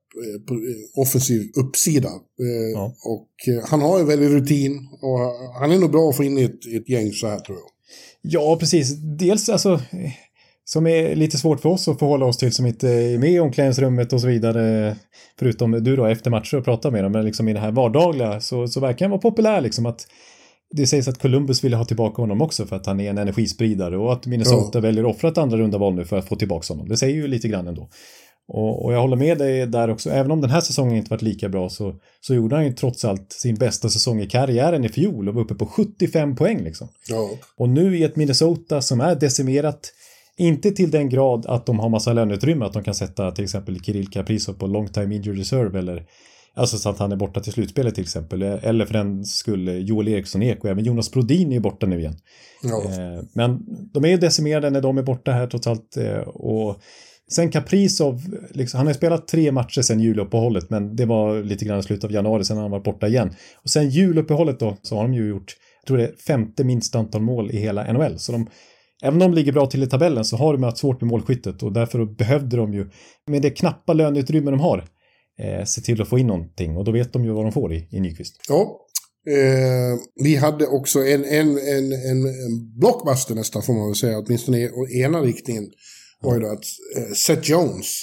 offensiv uppsida. Ja. Och han har ju väldigt rutin. Och han är nog bra att få in i ett, ett gäng så här, tror jag. Ja, precis. Dels alltså, som är lite svårt för oss att förhålla oss till, som inte är med i omklädningsrummet och så vidare. Förutom du då efter matcher och pratar med dem. Men liksom i det här vardagliga så, så verkar han vara populär liksom att det sägs att Columbus ville ha tillbaka honom också för att han är en energispridare och att Minnesota ja. väljer att offra ett andra runda val nu för att få tillbaka honom. Det säger ju lite grann ändå. Och, och jag håller med dig där också. Även om den här säsongen inte varit lika bra så, så gjorde han ju trots allt sin bästa säsong i karriären i fjol och var uppe på sjuttiofem poäng liksom. Ja. Och nu i ett Minnesota som är decimerat, inte till den grad att de har massa löneutrymme att de kan sätta till exempel Kirill Kaprizov på long time injured reserve eller alltså så att han är borta till slutspelet till exempel. Eller för den skulle Joel Eriksson Ek och även Jonas Brodin är borta nu igen. Ja. Men de är ju decimerade när de är borta här trots allt. Och sen Kaprizov, liksom, han har spelat tre matcher sen juluppehållet, men det var lite grann i slutet av januari sen han var borta igen. Och sen juluppehållet då så har de ju gjort, jag tror det är femte minst antal mål i hela N H L. Så de, även om de ligger bra till i tabellen så har de haft svårt med målskyttet och därför behövde de ju med det knappa löneutrymme de har Eh, se till att få in någonting och då vet de ju vad de får i, i Nyqvist. Ja, eh, vi hade också en, en, en, en, en blockbuster nästan får man väl säga, åtminstone i ena riktningen var ju då att eh, Seth Jones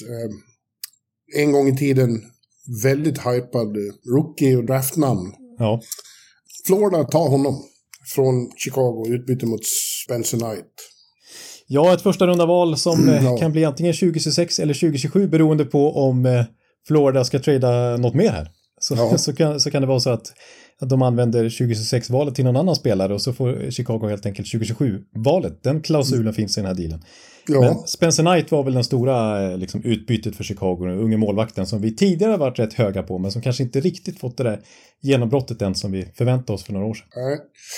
eh, en gång i tiden väldigt hypad rookie och draftnamn. Ja. Florida tar honom från Chicago utbyte mot Spencer Knight. Ja, ett första runda val som eh, ja. kan bli antingen tjugo tjugosex eller tjugo tjugosju beroende på om eh, Florida ska trada något mer här. Så, ja. så, kan, så kan det vara så att, att de använder tjugo tjugosex-valet till någon annan spelare och så får Chicago helt enkelt tjugo tjugosju-valet. Den klausulen mm. finns i den här dealen. Ja. Men Spencer Knight var väl den stora liksom, utbytet för Chicago, den unge målvakten som vi tidigare varit rätt höga på men som kanske inte riktigt fått det där genombrottet än som vi förväntade oss för några år sedan. Nej.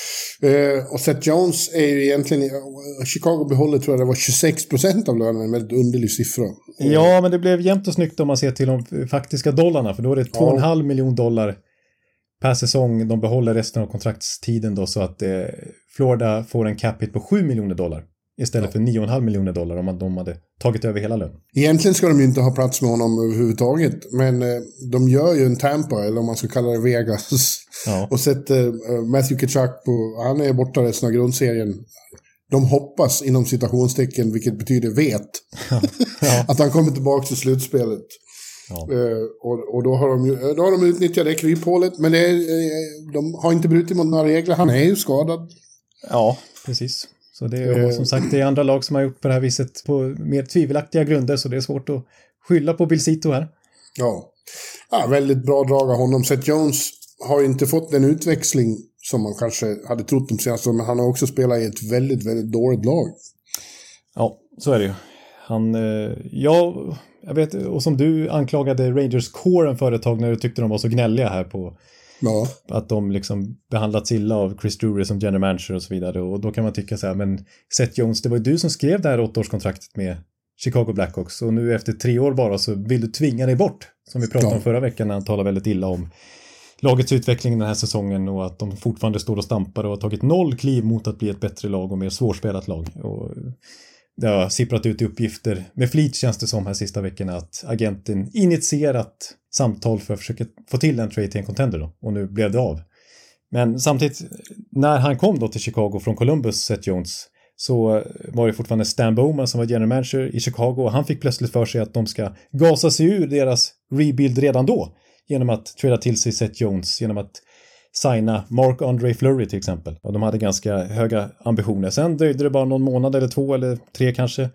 Eh, och Seth Jones är ju egentligen, Chicago behåller tror jag det var tjugosex procent av lönen, en väldigt underlig siffra. Eh. Ja, men det blev jämnt och snyggt om man ser till de faktiska dollarna, för då är det två komma fem miljoner dollar per säsong. De behåller resten av kontraktstiden då så att eh, Florida får en cap hit på sju miljoner dollar. Istället ja. för nio komma fem miljoner dollar om de hade tagit över hela lönen. Egentligen ska de ju inte ha plats med honom överhuvudtaget. Men eh, de gör ju en Tampa, eller om man ska kalla det Vegas. Ja. Och sätter eh, Matthew Tkachuk på, han är borta resten av grundserien. De hoppas inom citationstecken, vilket betyder vet. Ja. Ja. Att han kommer tillbaka till slutspelet. Ja. Eh, och, och då har de ju, då har de utnyttjat det kryphålet. Men det är, eh, de har inte brutit mot några regler. Han är ju skadad. Ja, precis. Så det är som sagt det är andra lag som har gjort på det här viset på mer tvivelaktiga grunder så det är svårt att skylla på Bill Zito här. Ja. ja, väldigt bra drag av honom. Seth Jones har inte fått den utväxling som man kanske hade trott om senaste, men han har också spelat i ett väldigt, väldigt dåligt lag. Ja, så är det ju. Han, ja, jag vet, och som du anklagade Rangers Core för ett tag när du tyckte de var så gnälliga här på ja. att de liksom behandlats illa av Chris Drury som general manager och så vidare. Och då kan man tycka så här, men Seth Jones, det var ju du som skrev det här åttaårskontraktet med Chicago Blackhawks. Och nu efter tre år bara så vill du tvinga dig bort. Som vi pratade ja. om förra veckan när han talade väldigt illa om lagets utveckling den här säsongen och att de fortfarande står och stampar och har tagit noll kliv mot att bli ett bättre lag och mer svårspelat lag. Och det har sipprat ut i uppgifter med flit känns det som här sista veckorna att agenten initierat samtal för att försöka få till en trade till en contender då. Och nu blev det av. Men samtidigt, när han kom då till Chicago från Columbus, Seth Jones, så var det fortfarande Stan Bowman som var general manager i Chicago och han fick plötsligt för sig att de ska gasa sig ur deras rebuild redan då genom att trada till sig Seth Jones, genom att signa Marc-Andre Fleury till exempel. Och de hade ganska höga ambitioner. Sen dröjde det bara någon månad eller två eller tre kanske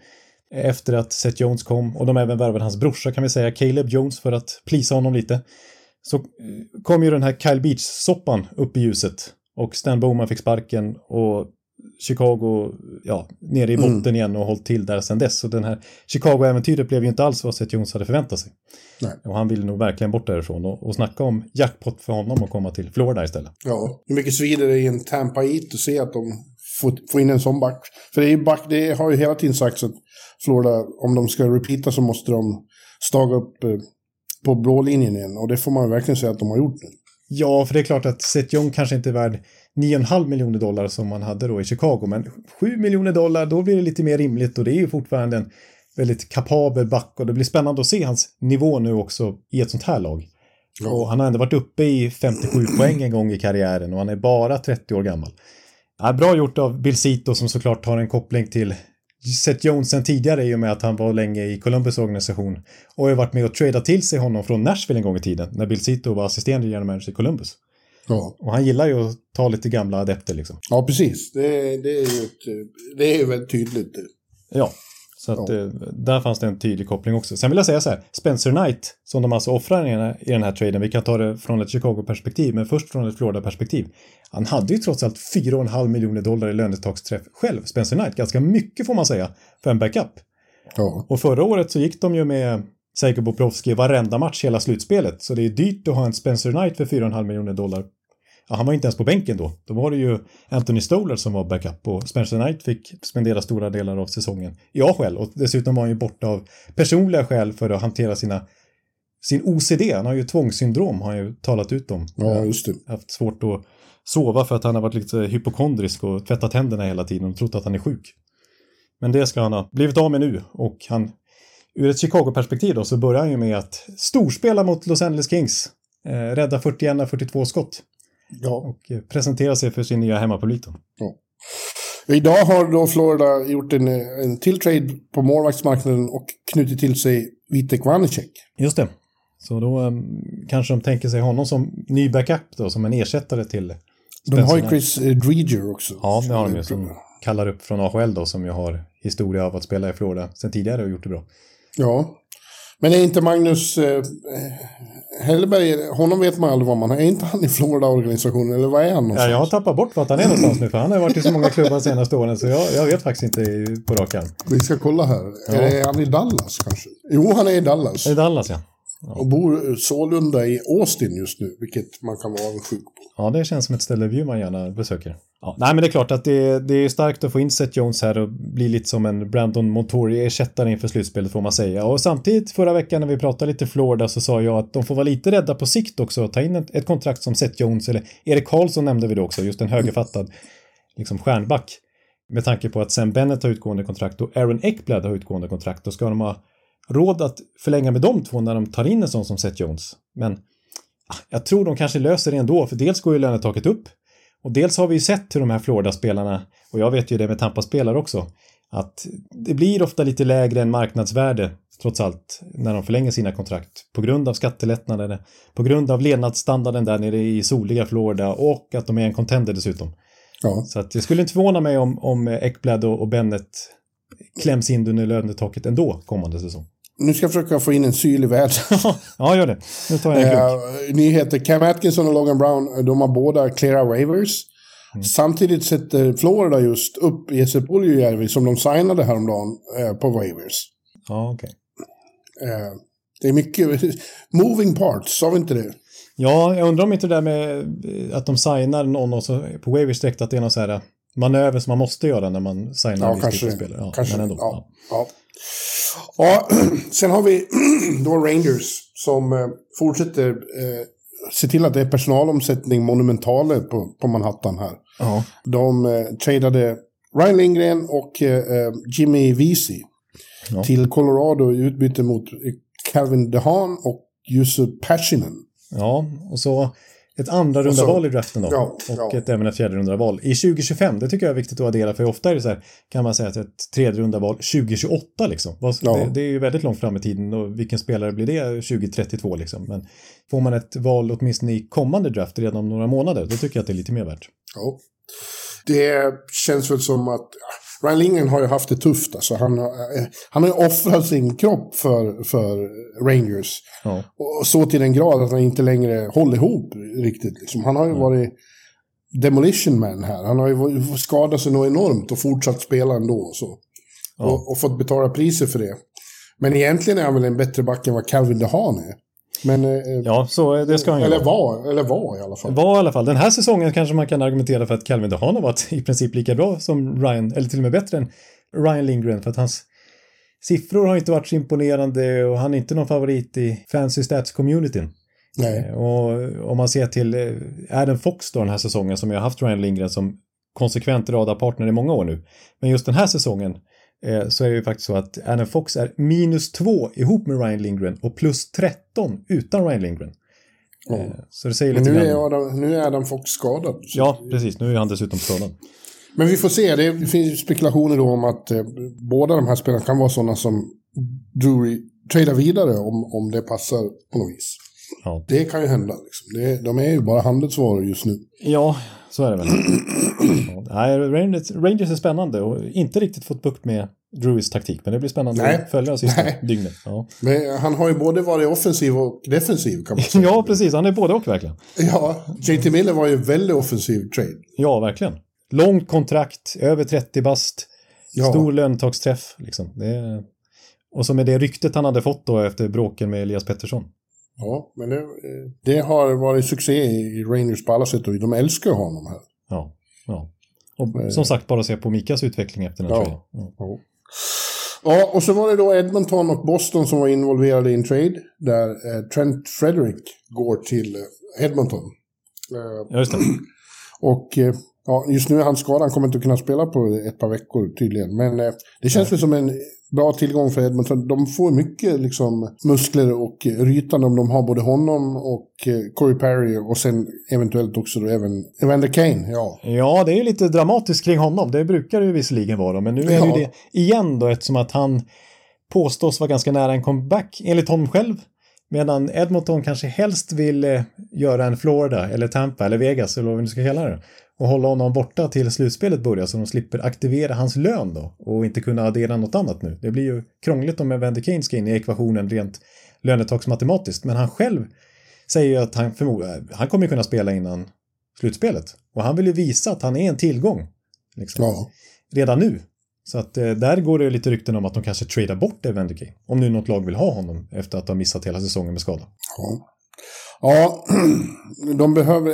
efter att Seth Jones kom, och de även värvade hans brorsa kan vi säga, Caleb Jones, för att plisa honom lite. Så kom ju den här Kyle Beach-soppan upp i ljuset och Stan Bowman fick sparken och Chicago, ja, nere i botten mm. igen och hållit till där sedan dess. Så den här Chicago-äventyret blev ju inte alls vad Seth Jones hade förväntat sig. Nej. Och han ville nog verkligen bort därifrån och, och snacka om jackpot för honom och komma till Florida istället. Ja, hur mycket svider det i en Tampa Heat att se att de får, får in en sån back. För det, är ju back, det har ju hela tiden sagts att Florida, om de ska repeata så måste de staga upp eh, på blå linjen igen. Och det får man verkligen säga att de har gjort nu. Ja, för det är klart att Seth Young kanske inte är värd nio komma fem miljoner dollar som man hade då i Chicago. Men sju miljoner dollar, då blir det lite mer rimligt. Och det är ju fortfarande en väldigt kapabel back. Och det blir spännande att se hans nivå nu också i ett sånt här lag. Ja. Och han har ändå varit uppe i femtiosju poäng en gång i karriären. Och han är bara trettio år gammal. Ja, bra gjort av Bill Zito som såklart har en koppling till Seth Jones sen tidigare i och med att han var länge i Columbus organisation. Och har varit med och tradat till sig honom från Nashville en gång i tiden. När Bill Zito var assisterande general manager i Columbus. Ja. Och han gillar ju att ta lite gamla adepter liksom. Ja, precis. Det, det är ju ett, det är ju väldigt tydligt. Ja, så att ja. Där fanns det en tydlig koppling också. Sen vill jag säga så här, Spencer Knight som de alltså offrar i den här, i den här traden, vi kan ta det från ett Chicago-perspektiv, men först från ett Florida-perspektiv. Han hade ju trots allt fyra komma fem miljoner dollar i lönetaksträff själv, Spencer Knight. Ganska mycket får man säga för en backup. Ja. Och förra året så gick de ju med Sergej Bobrovsky varenda match hela slutspelet. Så det är dyrt att ha en Spencer Knight för fyra komma fem miljoner dollar. Ja, han var inte ens på bänken då. Då var det ju Anthony Stolar som var backup och Spencer Knight fick spendera stora delar av säsongen i A H L. Och dessutom var han ju borta av personliga skäl för att hantera sina, sin O C D. Han har ju tvångssyndrom, har han ju talat ut om. Ja, just det. Han har haft svårt att sova för att han har varit lite hypokondrisk och tvättat händerna hela tiden och trott att han är sjuk. Men det ska han ha blivit av med nu. Och han, ur ett Chicago-perspektiv då, så börjar han ju med att storspela mot Los Angeles Kings. Eh, rädda fyrtioett av fyrtiotvå skott. Ja. Och presentera sig för sin nya hemmapublik. Ja. Idag har då Florida gjort en, en till trade på målvaktsmarknaden och knutit till sig Vitek Vanecek. Just det. Så då um, kanske de tänker sig honom som ny backup då, som en ersättare till Spencer. De har ju Chris uh, Driedger också. Ja, det har de ju, som kallar upp från A H L då, som ju har historia av att spela i Florida sen tidigare och gjort det bra. Ja. Men är inte Magnus eh, Hellberg, honom vet man aldrig vad man har. Är inte han i Florida-organisationen eller vad är han någonstans? Ja, jag har tappat bort vart han är någonstans nu, för han har varit i så många klubbar de senaste åren, så jag, jag vet faktiskt inte på rak arm. Vi ska kolla här. Ja. Är han i Dallas kanske? Jo, han är i Dallas. I Dallas, ja. Ja. Och bor sålunda i Austin just nu, vilket man kan vara sjuk på. Ja, det känns som ett ställe man gärna besöker. Ja, nej, men det är klart att det, det är starkt att få in Seth Jones här och bli lite som en Brandon Montour-ersättare inför slutspelet, får man säga. Och samtidigt förra veckan när vi pratade lite Florida så sa jag att de får vara lite rädda på sikt också och ta in ett, ett kontrakt som Seth Jones, eller Erik Karlsson nämnde vi då också, just en högerfattad liksom stjärnback. Med tanke på att Sam Bennett har utgående kontrakt och Aaron Ekblad har utgående kontrakt, då ska de ha råd att förlänga med de två när de tar in en sån som Seth Jones. Men jag tror de kanske löser det ändå, för dels går ju lönetaket upp. Och dels har vi ju sett till de här Florida-spelarna, och jag vet ju det med Tampa-spelare också, att det blir ofta lite lägre än marknadsvärde trots allt när de förlänger sina kontrakt. På grund av skattelättnader, på grund av levnadsstandarden där nere i soliga Florida och att de är en contender dessutom. Ja. Så att jag skulle inte förvåna mig om, om Ekblad och, och Bennett kläms in under lönetaket ändå kommande säsong. Nu ska jag försöka få in en syl i världen. Ja, gör det. Nu tar jag en klok. Uh, nyheter. Cam Atkinson och Logan Brown, de har båda cleara waivers. Mm. Samtidigt sätter Florida just upp Jesse Puljujärvi som de signade häromdagen uh, på waivers. Ja, okej. Okay. Uh, det är mycket moving parts, sa vi inte det? Ja, jag undrar om inte det där med att de signar någon och så på waivers direkt att det är någon så här manöver som man måste göra när man signar ja, en kanske, spelare. Ja, kanske. Men ändå, ja, ja. Ja. Ja, sen har vi då Rangers som eh, fortsätter eh, se till att det är personalomsättning monumentala på, på Manhattan här. Ja. De eh, tradade Ryan Lindgren och eh, Jimmy Vesey ja. till Colorado i utbyte mot Calvin DeHaan och Jussi Pashinen. Ja, och så ett andra runda val i draften då. Ja, och ja. ett, även ett fjärde runda val. I tjugo tjugofem, det tycker jag är viktigt att addera. För ofta är det så här, kan man säga att ett tredje runda val tjugo tjugoåtta liksom. Ja. Det, det är ju väldigt långt fram i tiden. Och vilken spelare blir det tjugo trettiotvå liksom. Men får man ett val åtminstone i kommande draft redan om några månader, då tycker jag att det är lite mer värt. Ja. Det känns väl som att Ryan Lindgren har ju haft det tufft. Alltså. Han, har, han har ju offrat sin kropp för, för Rangers. Ja. Och så till den grad att han inte längre håller ihop riktigt. Liksom. Han har ju ja. varit demolition man här. Han har ju skadat sig något enormt och fortsatt spela ändå. Så. Ja. Och, och fått betala priser för det. Men egentligen är han väl en bättre back än vad Calvin DeHaan är. Men, ja, så det ska han ju eller var, eller var i alla fall. Var i alla fall. Den här säsongen kanske man kan argumentera för att Calvin DeHaan har varit i princip lika bra som Ryan, eller till och med bättre än Ryan Lindgren, för att hans siffror har inte varit så imponerande och han är inte någon favorit i fancy stats-communityn. Nej. Och om man ser till Adam Fox då den här säsongen, som jag har haft Ryan Lindgren som konsekvent radarpartner i många år nu. Men just den här säsongen så är det ju faktiskt så att Adam Fox är minus två ihop med Ryan Lindgren och plus tretton utan Ryan Lindgren. Mm. Så det säger lite nu, grann. är Adam, nu är Adam Fox skadad. Ja, precis. Nu är han dessutom skadad. Men vi får se. Det finns spekulationer då om att eh, båda de här spelarna kan vara sådana som Drury tradar vidare om, om det passar på något vis. Ja. Det kan ju hända. Liksom. Det, de är ju bara handelsvaror just nu. Ja, så är det väl. Nej, Rangers, Rangers är spännande och inte riktigt fått bukt med Drewys taktik, men det blir spännande Nej. att följa sista Nej. dygnet. Ja. Men han har ju både varit offensiv och defensiv, kan man säga. Ja, precis. Han är både och verkligen. Ja, J T Miller var ju väldigt offensiv trade. Ja, verkligen. Långt kontrakt, över trettio bast, ja. Stor löntagsträff. Liksom. Det, och så med det ryktet han hade fått då efter bråken med Elias Pettersson. Ja, men det, det har varit succé i Rangers på alla sätt och de älskar honom här. Ja, ja. Och men, som sagt, bara se på Mikas utveckling efter den här ja. traden. Ja. Ja. Ja, och så var det då Edmonton och Boston som var involverade i en trade där eh, Trent Frederick går till eh, Edmonton. Eh, ja, just det. Och eh, ja, just nu är han skadad, han kommer inte att kunna spela på ett par veckor tydligen. Men eh, det känns ja. väl som en bra tillgång för Edmonton. De får mycket liksom muskler och rytan om de har både honom och eh, Corey Perry och sen eventuellt också då även Evander Kane. Ja. ja, det är ju lite dramatiskt kring honom. Det brukar det ju visserligen vara. Men nu är ja. det ju det igen då, eftersom att han påstås vara ganska nära en comeback enligt honom själv. Medan Edmonton kanske helst vill eh, göra en Florida eller Tampa eller Vegas eller vad vi nu ska kalla det. Och hålla honom borta till slutspelet börjar så de slipper aktivera hans lön då. Och inte kunna addera något annat nu. Det blir ju krångligt om Evander Kane ska in i ekvationen rent lönetagsmatematiskt. Men han själv säger ju att han, förmodligen, han kommer kunna spela innan slutspelet. Och han vill ju visa att han är en tillgång. Liksom, ja. Redan nu. Så att eh, där går det lite rykten om att de kanske tradar bort Evander Kane. Om nu något lag vill ha honom efter att ha missat hela säsongen med skada. Ja. Ja, de behöver,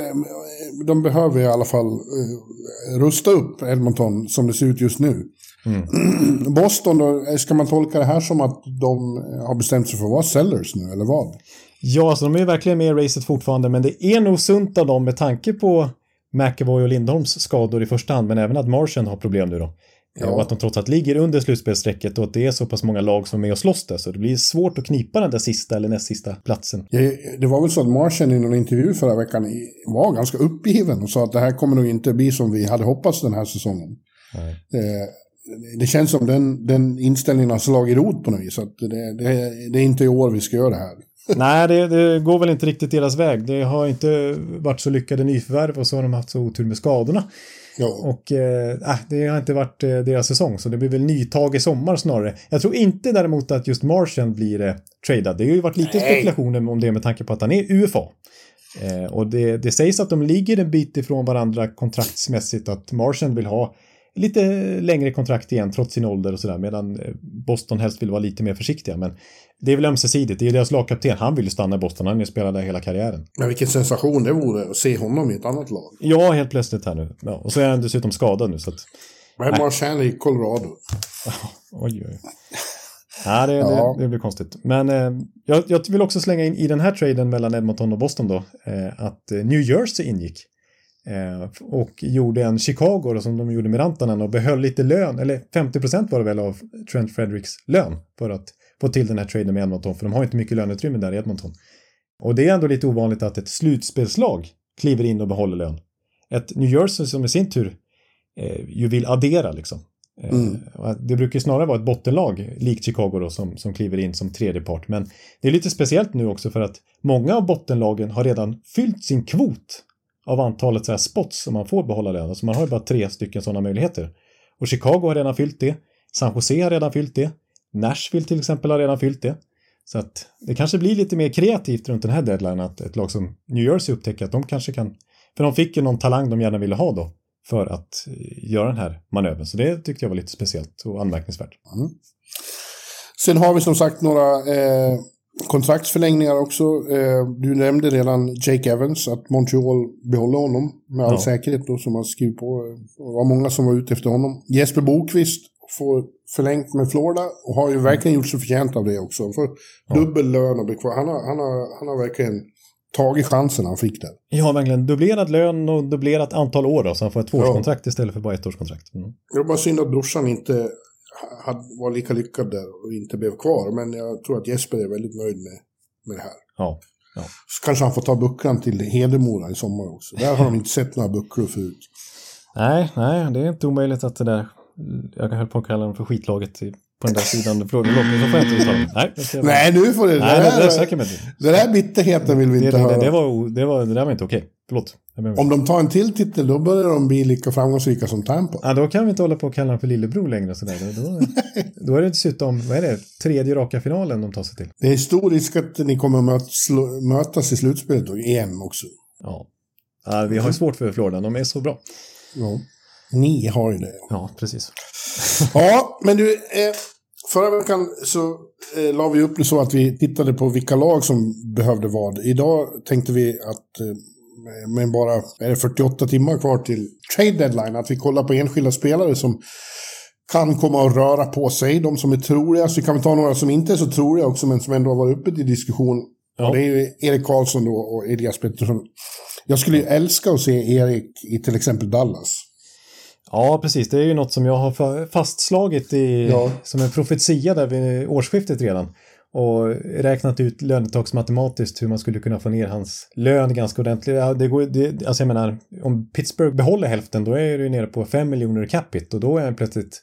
de behöver i alla fall uh, rusta upp Edmonton som det ser ut just nu. Mm. Boston då, ska man tolka det här som att de har bestämt sig för att vara sellers nu, eller vad? Ja, alltså de är verkligen med i racet fortfarande, men det är nog sunt av dem med tanke på McAvoy och Lindholms skador i första hand, men även att Marchand har problem nu då. Ja. Och att de trots allt ligger under slutspelssträcket och att det är så pass många lag som är med och slåss där. Så det blir svårt att knipa den där sista eller näst sista platsen. Ja, det var väl så att Marchand i någon intervju förra veckan var ganska uppgiven och sa att det här kommer nog inte bli som vi hade hoppats den här säsongen. Nej. Eh, det känns som den, den inställningen har slagit rot på något vis. Att det, det, det är inte i år vi ska göra det här. Nej, det, det går väl inte riktigt deras väg. Det har inte varit så lyckade nyförvärv och så har de haft så otur med skadorna. Ja. Och äh, det har inte varit äh, deras säsong, så det blir väl nytag i sommar snarare. Jag tror inte däremot att just Marchand blir äh, tradad. Det har ju varit lite Nej. spekulationer om det med tanke på att han är U F A. Eh, och det, det sägs att de ligger en bit ifrån varandra kontraktsmässigt, att Marchand vill ha lite längre kontrakt igen trots sin ålder och sådär, medan Boston helst vill vara lite mer försiktiga. Men det är väl ömsesidigt. Det är deras lagkapten. Han vill ju stanna i Boston. Han vill spela där hela karriären. Men vilken sensation det vore att se honom i ett annat lag. Ja, helt plötsligt här nu. Ja, och så är han dessutom skadad nu. Så att, men Marchand i Colorado. oj, oj. Ja, det, ja. Det, det blir konstigt. Men eh, jag, jag vill också slänga in i den här traden mellan Edmonton och Boston då, eh, att eh, New Jersey ingick. Eh, och gjorde en Chicago då, som de gjorde med Rantanen, och behöll lite lön, eller femtio procent var det väl av Trent Fredericks lön för att få till den här traden med Edmonton, för de har inte mycket löneutrymme där i Edmonton. Och det är ändå lite ovanligt att ett slutspelslag kliver in och behåller lön. Ett New Jersey som i sin tur eh, ju vill addera liksom. Eh, mm. Det brukar snarare vara ett bottenlag likt Chicago då, som, som kliver in som tredje part. Men det är lite speciellt nu också för att många av bottenlagen har redan fyllt sin kvot av antalet så här spots som man får behålla lön. Alltså man har ju bara tre stycken sådana möjligheter. Och Chicago har redan fyllt det. San Jose har redan fyllt det. Nashville till exempel har redan fyllt det. Så att det kanske blir lite mer kreativt runt den här deadline, att ett lag som New Jersey upptäcker att de kanske kan, för de fick ju någon talang de gärna ville ha då för att göra den här manövern. Så det tyckte jag var lite speciellt och anmärkningsvärt. Mm. Sen har vi som sagt några eh, kontraktsförlängningar också. Eh, du nämnde redan Jake Evans, att Montreal behåller honom med all ja. säkerhet då, som har skrivit på. Det var många som var ute efter honom. Jesper Bokvist får förlängt med Florida och har ju verkligen gjort sig förtjänt av det också. Han får ja. dubbel lön och bekvar. Han har, han, har, han har verkligen tagit chansen han fick där. Ja, verkligen dubblerat lön och dubblerat antal år då, så han får ett tvåårskontrakt ja. istället för bara ett årskontrakt. Mm. Det var bara synd att brorsan inte hade, var lika lyckad där och inte blev kvar. Men jag tror att Jesper är väldigt nöjd med, med det här. Ja. Ja. Så kanske han får ta bucklan till Hedemora i sommar också. Där har de inte sett några bucklor förut. Nej, nej, det är inte omöjligt att det där, jag kan höll på att kalla dem för skitlaget på den där sidan. Frågan så får jag inte uttala. Nej, nej, nu får det. Nej, det, där, där, det, det där bitterheten vill vi det, inte det, höra. Det, det, var, det, var, det där var inte okej. Förlåt. Om de tar en till titel, då börjar de bli lika framgångsrika som Tampa. Ja, då kan vi inte hålla på att kalla dem för lillebror längre. Sådär. Då, då är det dessutom, vad är det, tredje raka finalen de tar sig till. Det är stor risk att ni kommer mötas, mötas i slutspelet och igen också. Ja. Ja, vi har svårt för Florida, de är så bra. Ja, ni har ju det. Ja, precis. Ja, men du, eh, förra veckan så eh, la vi upp det så att vi tittade på vilka lag som behövde vad. Idag tänkte vi att eh, med bara är det fyrtioåtta timmar kvar till trade deadline, att vi kollar på enskilda spelare som kan komma att röra på sig, de som är troliga. Så vi kan ta några som inte är så troliga också, men som ändå har varit uppe till diskussion. Ja. Det är ju Erik Karlsson då och Elias Pettersson. Jag skulle ju älska att se Erik i till exempel Dallas. Ja, precis. Det är ju något som jag har fastslagit i, ja. som en profetia där vid årsskiftet redan. Och räknat ut lönetagsmatematiskt hur man skulle kunna få ner hans lön ganska ordentligt. Ja, det går, det, alltså jag menar, om Pittsburgh behåller hälften, då är det nere på fem miljoner capita. Och då är det plötsligt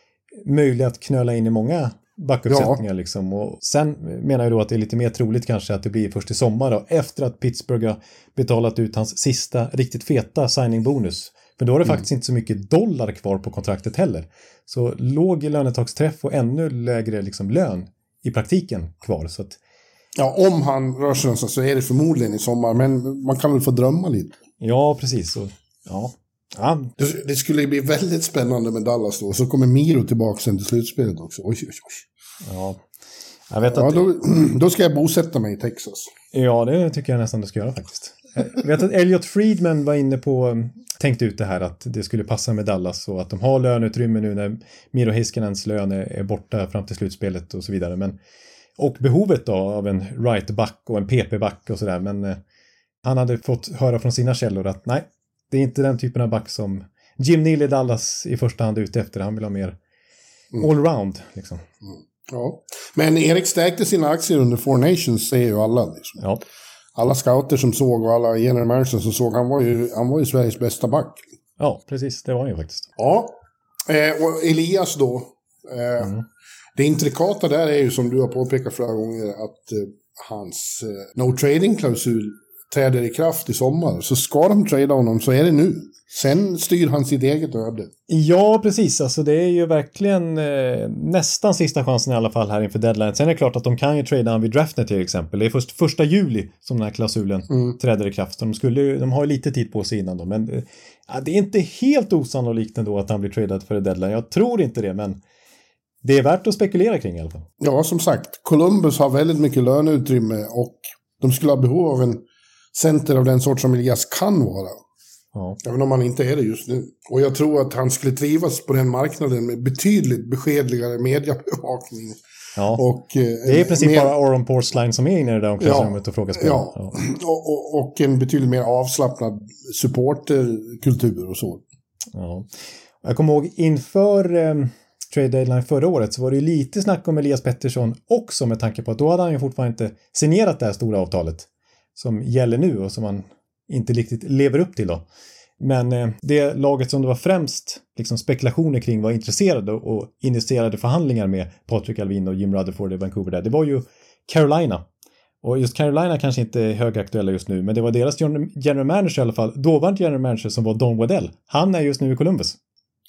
möjligt att knöla in i många backuppsättningar. Ja. Liksom. Och sen menar jag då att det är lite mer troligt kanske att det blir först i sommar då, efter att Pittsburgh har betalat ut hans sista riktigt feta signing-bonus. För då är det mm. faktiskt inte så mycket dollar kvar på kontraktet heller. Så låg lönetagsträff och ännu lägre liksom lön i praktiken kvar. Så att... Ja, om han rör sig så är det förmodligen i sommar. Men man kan väl få drömma lite. Ja, precis. Så, ja. Ja. Det, det skulle bli väldigt spännande med Dallas då. Så kommer Miro tillbaka sen till slutspelet också. Oj, oj, oj. Ja, jag vet ja att... då, då ska jag bosätta mig i Texas. Ja, det tycker jag nästan du ska göra faktiskt. Jag vet att Elliot Friedman var inne på, tänkt ut det här att det skulle passa med Dallas och att de har löneutrymme nu när Miro Heiskanens lön är borta fram till slutspelet och så vidare. Men, och behovet då av en right-back och en P P-back och sådär. Men eh, han hade fått höra från sina källor att nej, det är inte den typen av back som Jim Neal i Dallas i första hand är ute efter. Han vill ha mer allround liksom. Mm. Ja, men Erik stärkte sina aktier under Four Nations, säger ju alla liksom. Ja. Alla scouter som såg och alla general managers som såg, han var ju, han var ju Sveriges bästa back. Ja, precis. Det var han ju faktiskt. Ja, eh, och Elias då. Eh, mm. Det intrikata där är ju, som du har påpekat flera gånger, att eh, hans eh, no trading-klausul träder i kraft i sommar. Så ska de trada honom så är det nu. Sen styr han sitt eget öde. Ja, precis. Alltså, det är ju verkligen eh, nästan sista chansen i alla fall här inför deadline. Sen är det klart att de kan ju trada han vid draften till exempel. Det är först första juli som den här klausulen mm. träder i kraft. De, skulle, de har ju lite tid på sig innan då. Men eh, det är inte helt osannolikt ändå att han blir tradad för deadline. Jag tror inte det, men det är värt att spekulera kring i alla fall. Ja, som sagt. Columbus har väldigt mycket löneutrymme och de skulle ha behov av en center av den sort som Elias kan vara. Ja. Även om han inte är det just nu. Och jag tror att han skulle trivas på den marknaden med betydligt beskedligare mediebevakning. Ja. Och, eh, det är i princip mer... bara Aron Porcelain som är inne i det där omklädningsrummet ja. och frågar spel. Ja, ja. Och, och, och en betydligt mer avslappnad supporterkultur och så. Ja. Jag kommer ihåg inför eh, trade deadline förra året så var det ju lite snack om Elias Pettersson också, med tanke på att då hade han ju fortfarande inte signerat det här stora avtalet som gäller nu och som han inte riktigt lever upp till då. Men eh, det laget som det var främst liksom spekulationer kring var intresserade och initierade förhandlingar med Patrick Allvin och Jim Rutherford i Vancouver där, det var ju Carolina. Och just Carolina kanske inte är högaktuella just nu, men det var deras general manager i alla fall, dåvarande general manager som var Don Waddell. Han är just nu i Columbus. Ja.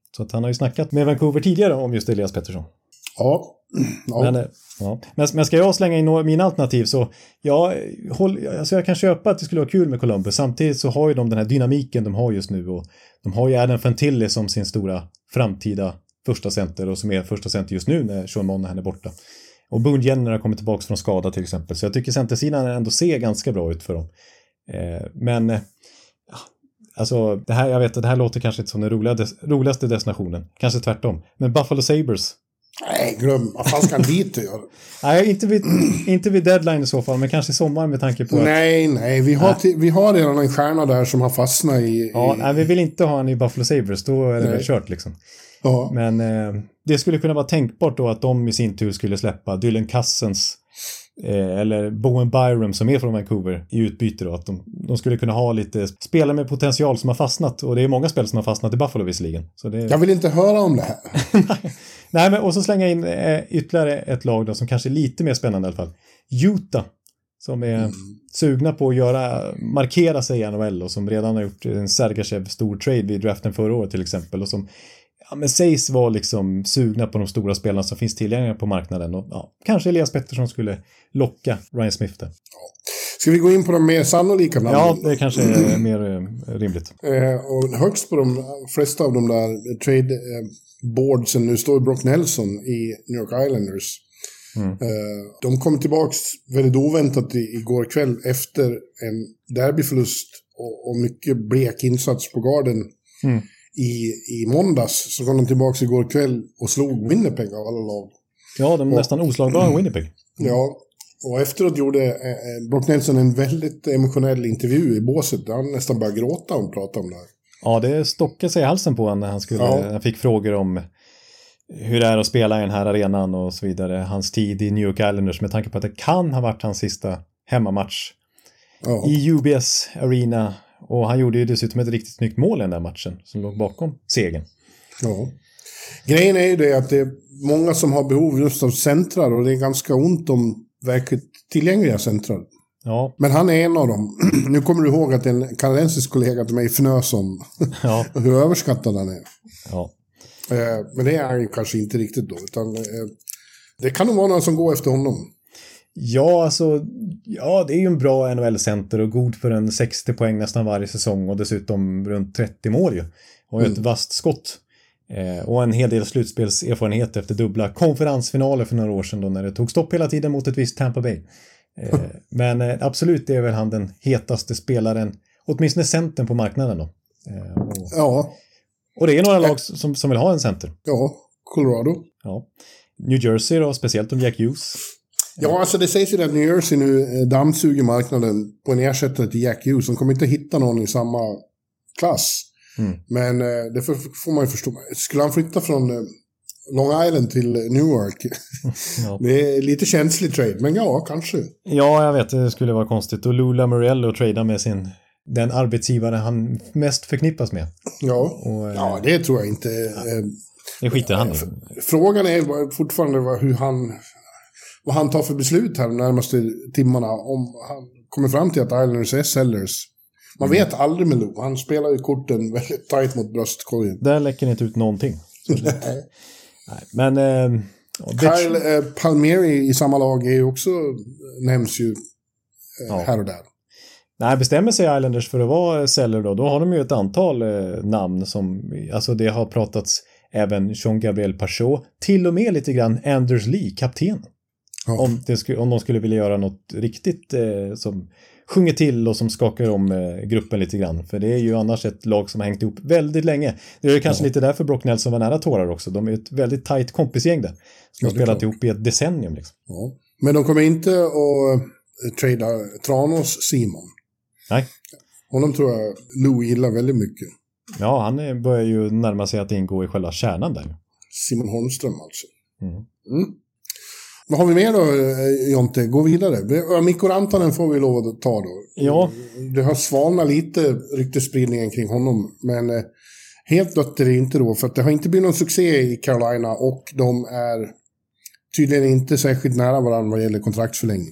Så att han har ju snackat med Vancouver tidigare om just Elias Pettersson. Ja. ja. Men, ja. men, men ska jag slänga in några, mina alternativ så ja, håll, alltså jag kan köpa att det skulle vara kul med Columbus. Samtidigt så har ju de den här dynamiken de har just nu och de har ju Adam Fantilli som sin stora framtida första center och som är första center just nu när Sean Monahan är borta. Och Boone Jenner har kommit tillbaka från skada till exempel. Så jag tycker centersidan ändå ser ganska bra ut för dem. Eh, men eh, alltså det här, jag vet att det här låter kanske inte som den roliga, roligaste destinationen. Kanske tvärtom. Men Buffalo Sabres. Nej, glöm. Vad fan ska han dit göra? Nej, inte vid, inte vid deadline i så fall, men kanske sommar med tanke på att... Nej, nej. Vi har, till, vi har redan en stjärna där som har fastnat i... Ja, i... nej, vi vill inte ha han i Buffalo Sabres. Då är det nej. väl kört liksom. Ja. Men eh, det skulle kunna vara tänkbart då att de i sin tur skulle släppa Dylan Cousins eh, eller Bowen Byram som är från Vancouver i utbyte då. Att de, de skulle kunna ha lite spelare med potential som har fastnat. Och det är många spel som har fastnat i Buffalo visserligen. Så det... Jag vill inte höra om det här. Nej, men och så slänga in eh, ytterligare ett lag då, som kanske är lite mer spännande i alla fall. Utah. Som är mm. sugna på att göra, markera sig i N H L och som redan har gjort en Sergachev stor trade vid draften förra året till exempel. Och som ja, men sägs vara liksom sugna på de stora spelarna som finns tillgängliga på marknaden. Och ja, kanske Elias Pettersson skulle locka Ryan Smith där. Ja. Ska vi gå in på de mer sannolika namnen? Ja, det kanske är mer eh, rimligt. Eh, och högst på de flesta av de där trade eh, boardsen nu står Brock Nelson i New York Islanders. Mm. Eh, de kom tillbaka väldigt oväntat i, igår kväll efter en derbyförlust och, och mycket blek insats på garden. Mm. I, i måndags så kom de tillbaka igår kväll och slog Winnipeg av alla lag. Ja, de är och, nästan oslagbara Winnipeg. Mm. Ja, och efteråt gjorde eh, Brock Nelson en väldigt emotionell intervju i båset där han nästan började gråta och prata om det här. Ja, det stockade sig i halsen på honom när han, skulle, ja. han fick frågor om hur det är att spela i den här arenan och så vidare. Hans tid i New York Islanders med tanke på att det kan ha varit hans sista hemmamatch ja. i U B S Arena. Och han gjorde ju dessutom ett riktigt snyggt mål i den där matchen som låg bakom segern. Ja. Grejen är ju det att det är många som har behov just av centrar och det är ganska ont om verkligt tillgängliga centrar. Ja. Men han är en av dem. Nu kommer du ihåg att en kanadensisk kollega till mig fnös om ja. hur överskattad han är. Ja. Eh, men det är han ju kanske inte riktigt då. Utan, eh, det kan nog vara någon som går efter honom. Ja, alltså, ja, det är ju en bra N H L-center och god för en sextio poäng nästan varje säsong och dessutom runt trettio mål ju. Och mm. ett vasst skott. Eh, och en hel del slutspelserfarenhet efter dubbla konferensfinaler för några år sedan då när det tog stopp hela tiden mot ett visst Tampa Bay. Eh, men eh, absolut, det är väl han den hetaste spelaren, åtminstone centern på marknaden då. Eh, och, ja. Och det är några lag som, som vill ha en center. Ja, Colorado. Ja. New Jersey då, speciellt om Jack Hughes. Ja, alltså det sägs ju att New Jersey nu dammsuger marknaden på en ersättare till Jack Hughes. De kommer inte hitta någon i samma klass. Mm. Men eh, det får, får man ju förstå. Skulle han flytta från eh, Long Island till Newark? Ja. Det är lite känslig trade, men ja, kanske. Ja, jag vet, det skulle vara konstigt. Och Lou Lamoriello trada med sin, den arbetsgivare han mest förknippas med. Ja, och, eh, ja det tror jag inte. Ja. Eh, det skiter han i. Frågan är fortfarande hur han... vad han tar för beslut här de närmaste timmarna om han kommer fram till att Islanders är sellers. Man mm. vet aldrig med Lou. Han spelar ju korten väldigt tajt mot bröstkorgen. Där läcker inte ut någonting. Nej. Nej. Men... Eh, Kyle eh, Palmieri i samma lag är ju också, nämns ju eh, ja. här och där. Nej, bestämmer sig Islanders för att vara seller då. Då har de ju ett antal eh, namn som... Alltså det har pratats även Jean-Gabriel Pachot. Till och med lite grann Anders Lee, kapten. Ja. Om, det skulle, om de skulle vilja göra något riktigt eh, som sjunger till och som skakar om eh, gruppen lite grann. För det är ju annars ett lag som har hängt ihop väldigt länge. Det är ju kanske ja. lite därför Brock Nelson var nära tårar också. De är ett väldigt tajt kompisgäng där. Som ja, har spelat ihop i ett decennium. Liksom. Ja. Men de kommer inte att uh, trada Tranås Simon. Nej. Honom tror jag Lou gillar väldigt mycket. Ja, han börjar ju närma sig att ingå i själva kärnan där. Simon Holmström alltså. Mm. Mm. Vad har vi mer då, Jonte? Gå vidare. Mikko Rantanen får vi lov att ta då. Ja. Det har svalnat lite ryktespridningen kring honom. Men eh, helt dött är det inte då. För att det har inte blivit någon succé i Carolina. Och de är tydligen inte särskilt nära varandra vad gäller kontraktsförlängning.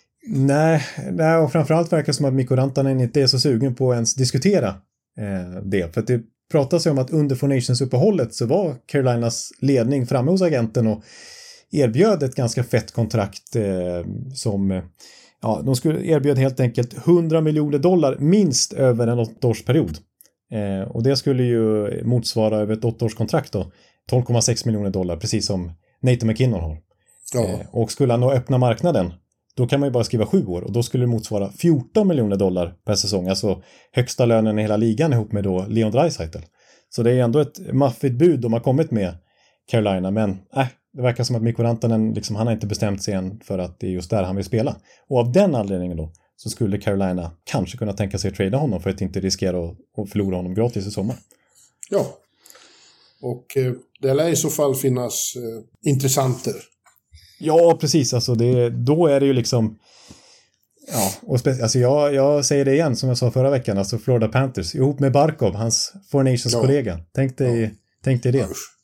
Nej, nej, och framförallt verkar det som att Mikko Rantanen inte är så sugen på att ens diskutera eh, det. För att det pratas ju om att under Four Nations-uppehållet så var Carolinas ledning framme hos agenten och erbjöd ett ganska fett kontrakt eh, som, ja, de skulle erbjöd helt enkelt hundra miljoner dollar minst över en åttaårsperiod. Eh, och det skulle ju motsvara över ett åttaårskontrakt då, tolv komma sex miljoner dollar, precis som Nathan McKinnon har. Ja. Eh, och skulle han nå öppna marknaden, då kan man ju bara skriva sju år och då skulle det motsvara fjorton miljoner dollar per säsong, alltså högsta lönen i hela ligan ihop med då Leon Draisaitl. Så det är ändå ett maffigt bud de har kommit med Carolina, men äh, det verkar som att Mikko Rantanen, liksom, han har inte bestämt sig än för att det är just där han vill spela. Och av den anledningen då så skulle Carolina kanske kunna tänka sig att trada honom för att inte riskera att, att förlora honom gratis i sommar. Ja, och eh, det lär i så fall finnas eh, intressanter. Ja, precis. Alltså det, då är det ju liksom... Ja, och spe, alltså jag, jag säger det igen som jag sa förra veckan. Alltså Florida Panthers ihop med Barkov, hans Four Nations-kollega. Ja. Tänk dig, ja. tänk dig det. Ja.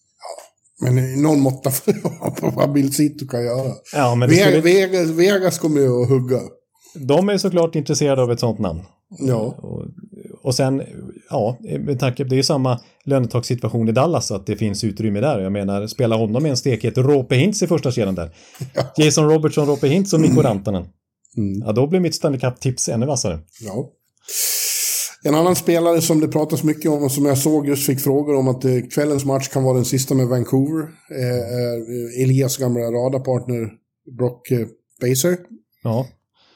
Men någon måtta för vad Bill Zito kan göra. Ja, men Vegas, skulle... Vegas, Vegas kommer ju att hugga. De är såklart intresserade av ett sånt namn. Ja. Och, och sen, ja, med tanke på det är ju samma lönetakssituation i Dallas, att det finns utrymme där. Jag menar, spela honom med en stekhet Roope Hintz i första kedjan där. Ja. Jason Robertson, Roope Hintz och Mikko Rantanen. Mm. Ja, då blir mitt Stanley Cup-tips ännu vassare. Ja. En annan spelare som det pratas mycket om och som jag såg just fick frågor om att eh, kvällens match kan vara den sista med Vancouver eh, är Elias gamla radarpartner Brock eh, Baser. Ja.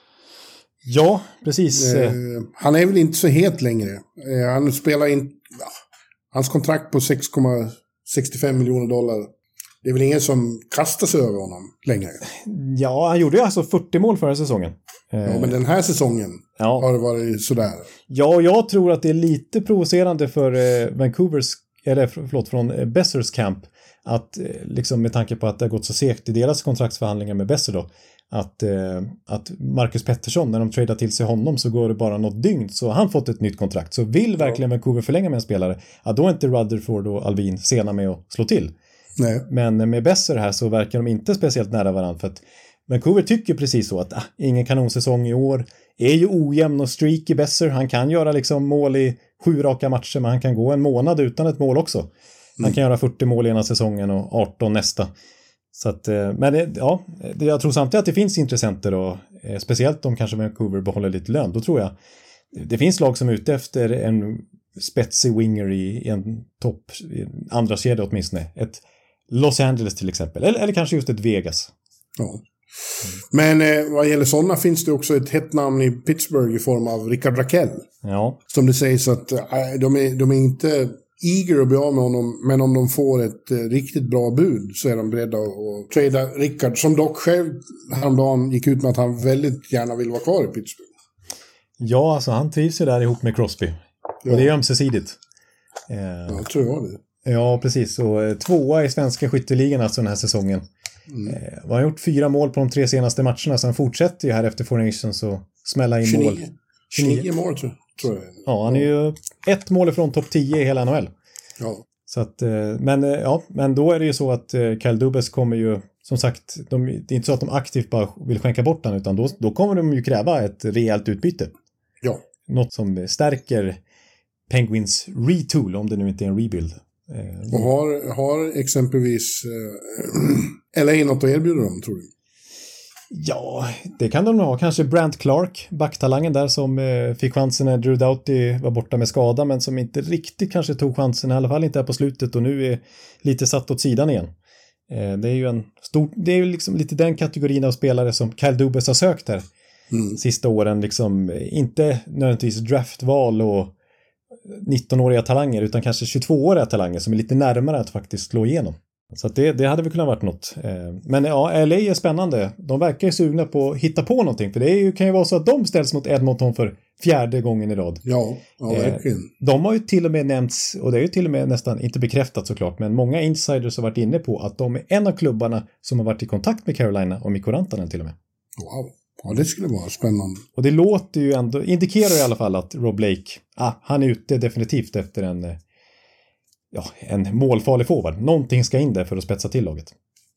Ja, precis. Eh, han är väl inte så het längre. Eh, han spelar in... Ja, hans kontrakt på sex komma sextiofem miljoner dollar. Det är väl ingen som kastar sig över honom längre. Ja, han gjorde ju alltså fyrtio mål förra säsongen. Ja, men den här säsongen ja. har det varit sådär. Ja, jag tror att det är lite provocerande för eh, Vancouvers, eller förlåt, från eh, Bessers camp, att eh, liksom med tanke på att det har gått så segt i deras kontraktsförhandlingar med Besser då, att, eh, att Marcus Pettersson, när de tradar till sig honom så går det bara något dygn så har han fått ett nytt kontrakt. Så vill verkligen ja. Vancouver förlänga med en spelare, ja, då är inte Rutherford och Alvin sena med att slå till. Nej. Men med Besser här så verkar de inte speciellt nära varandra, för att Vancouver tycker precis så att ah, ingen kanonsäsong i år, är ju ojämn och streaky Besser, han kan göra liksom mål i sju raka matcher, men han kan gå en månad utan ett mål också. Han mm. kan göra fyrtio mål ena säsongen och arton nästa. Så att, men det, ja, jag tror samtidigt att det finns intressenter och speciellt om kanske Vancouver behåller lite lön, då tror jag det finns lag som är ute efter en spetsig winger i, i en topp, i en andra kedja åtminstone. Ett Los Angeles till exempel, eller, eller kanske just ett Vegas. Ja. Men eh, vad gäller sådana finns det också ett hett namn i Pittsburgh i form av Rickard Rakell. Ja. Som det sägs att äh, de, är, de är inte eager att bli av med honom, men om de får ett eh, riktigt bra bud så är de beredda att, att trada Rickard, som dock själv häromdagen gick ut med att han väldigt gärna vill vara kvar i Pittsburgh. Ja, alltså han trivs ju där ihop med Crosby. Ja. Och det är ömsesidigt. Eh, ja, tror jag det. Ja, precis. Och tvåa i svenska skytteligan alltså den här säsongen. Mm. Eh, han har gjort fyra mål på de tre senaste matcherna, så han fortsätter ju här efter Four Nations och smälla in tjugonio, mål. tjugonio mål tror, tror jag. Ja, han är ju ett mål ifrån topp tio i hela N H L. Ja. Så att, men, ja, men då är det ju så att Kyle Dubas kommer ju, som sagt, de, det är inte så att de aktivt bara vill skänka bort den, utan då, då kommer de ju kräva ett rejält utbyte. Ja. Något som stärker Penguins retool, om det nu inte är en rebuild. Och har, har exempelvis eh, L A något att erbjuda dem, tror du? Ja, det kan de nog ha. Kanske Brant Clark, backtalangen där, som eh, fick chansen när Drew Doughty var borta med skada, men som inte riktigt kanske tog chansen, i alla fall inte här på slutet, och nu är lite satt åt sidan igen. Eh, det är ju en stor, det är ju liksom lite den kategorin av spelare som Kyle Dubas har sökt här mm. sista åren, liksom inte nödvändigtvis draftval och nittonåriga talanger, utan kanske tjugotvååriga talanger som är lite närmare att faktiskt slå igenom. Så att det, det hade väl kunnat varit något. Men ja, L A är spännande. De verkar ju sugna på att hitta på någonting, för det är ju, kan ju vara så att de ställs mot Edmonton för fjärde gången i rad. Ja, ja verkligen. De har ju till och med nämnts, och det är ju till och med nästan inte bekräftat såklart, men många insiders har varit inne på att de är en av klubbarna som har varit i kontakt med Carolina och Mikko Rantanen till och med. Wow. Ja, det skulle vara spännande. Och det låter ju ändå, indikerar i alla fall att Rob Blake, ah, han är ute definitivt efter en, ja, en målfarlig forward. Någonting ska in där för att spetsa till laget.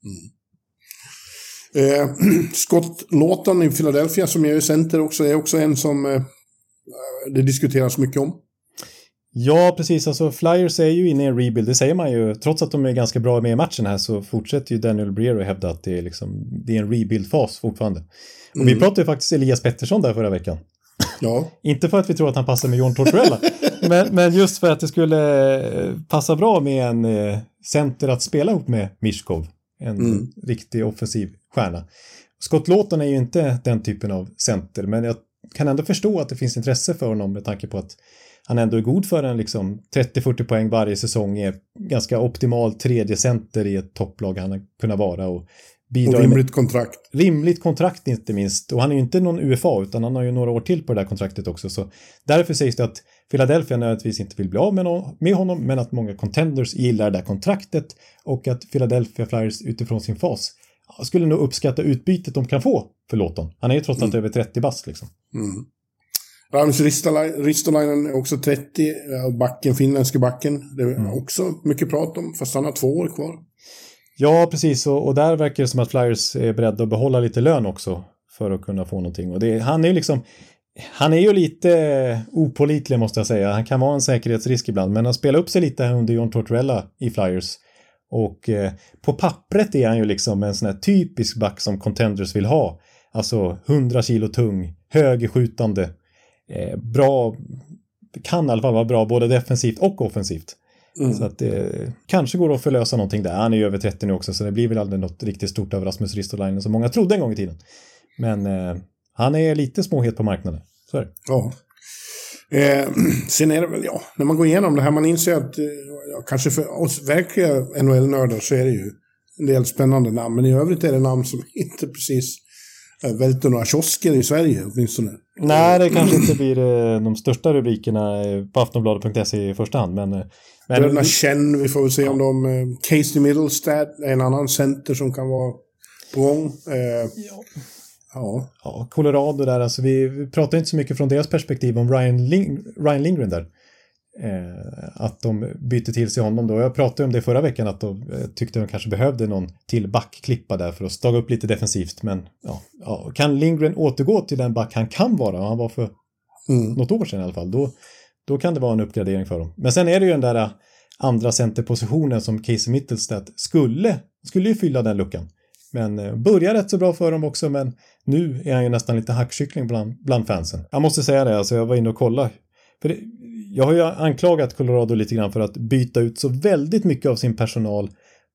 Mm. Eh, Scott Lawton i Philadelphia, som är center också, är också en som eh, det diskuteras mycket om. Ja, precis. Alltså Flyers är ju inne i en rebuild, det säger man ju. Trots att de är ganska bra med i matchen här så fortsätter ju Daniel Briere att hävda att det är, liksom, det är en rebuild-fas fortfarande. Och mm. vi pratade ju faktiskt Elias Pettersson där förra veckan. Ja. Inte för att vi tror att han passar med John Tortorella, men, men just för att det skulle passa bra med en center att spela ihop med Michkov. En mm. riktig offensiv stjärna. Scott Laughton är ju inte den typen av center, men jag kan ändå förstå att det finns intresse för honom med tanke på att han ändå är god för en liksom trettio till fyrtio poäng varje säsong, är ganska optimal tredje center i ett topplag han kunna vara och bidrar. Och rimligt kontrakt. Rimligt kontrakt inte minst. Och han är ju inte någon U F A utan han har ju några år till på det där kontraktet också. Så därför sägs det att Philadelphia nödvändigtvis inte vill bli av med, no- med honom, men att många contenders gillar det där kontraktet och att Philadelphia Flyers utifrån sin fas skulle nog uppskatta utbytet de kan få för Laughton. Han är ju trots allt mm. över trettio bast liksom. Mm. Rasmus Ristolainen är också trettio, backen, finländske backen. Det är mm. också mycket prat om, fast han har två år kvar. Ja, precis. Och, och där verkar det som att Flyers är beredda att behålla lite lön också för att kunna få någonting. Och det, han är ju liksom, han är ju lite opålitlig måste jag säga. Han kan vara en säkerhetsrisk ibland, men han spelar upp sig lite här under John Tortorella i Flyers. Och eh, på pappret är han ju liksom en sån här typisk back som contenders vill ha. Alltså hundra kilo tung, högerskjutande, eh, bra, kan i alla fall vara bra både defensivt och offensivt. Mm. Så att det kanske går att förlösa någonting där. Han är ju över trettio nu också, så det blir väl aldrig något riktigt stort av Rasmus Ristolainen som många trodde en gång i tiden. Men eh, han är lite småhet på marknaden. Så är det. Ja. Eh, sen är det väl, ja, när man går igenom det här, man inser att ja, kanske för oss verkliga N H L-nördar så är det ju en del spännande namn, men i övrigt är det namn som inte precis äh, välter några kiosker i Sverige åtminstone. Nej, det kanske inte blir eh, de största rubrikerna på aftonbladet punkt se i första hand, men... men Bröderna Chen, vi får väl se ja. om de... Eh, Casey Middlestad är en annan center som kan vara på gång. Eh, ja. Ja. ja, Colorado där, alltså vi, vi pratar inte så mycket från deras perspektiv om Ryan, Ling, Ryan Lindgren där. Eh, att de byter till sig honom då. Jag pratade om det förra veckan att de eh, tyckte de kanske behövde någon till backklippa där för att staga upp lite defensivt. Men ja, ja, kan Lindgren återgå till den back han kan vara, han var för mm. något år sedan i alla fall, då, då kan det vara en uppgradering för dem. Men sen är det ju den där andra centerpositionen som Casey Mittelstadt skulle, skulle ju fylla den luckan. Men eh, börjar rätt så bra för dem också, men nu är han ju nästan lite hackkyckling bland, bland fansen. Jag måste säga det, alltså jag var inne och kollade. För det, jag har ju anklagat Colorado lite grann för att byta ut så väldigt mycket av sin personal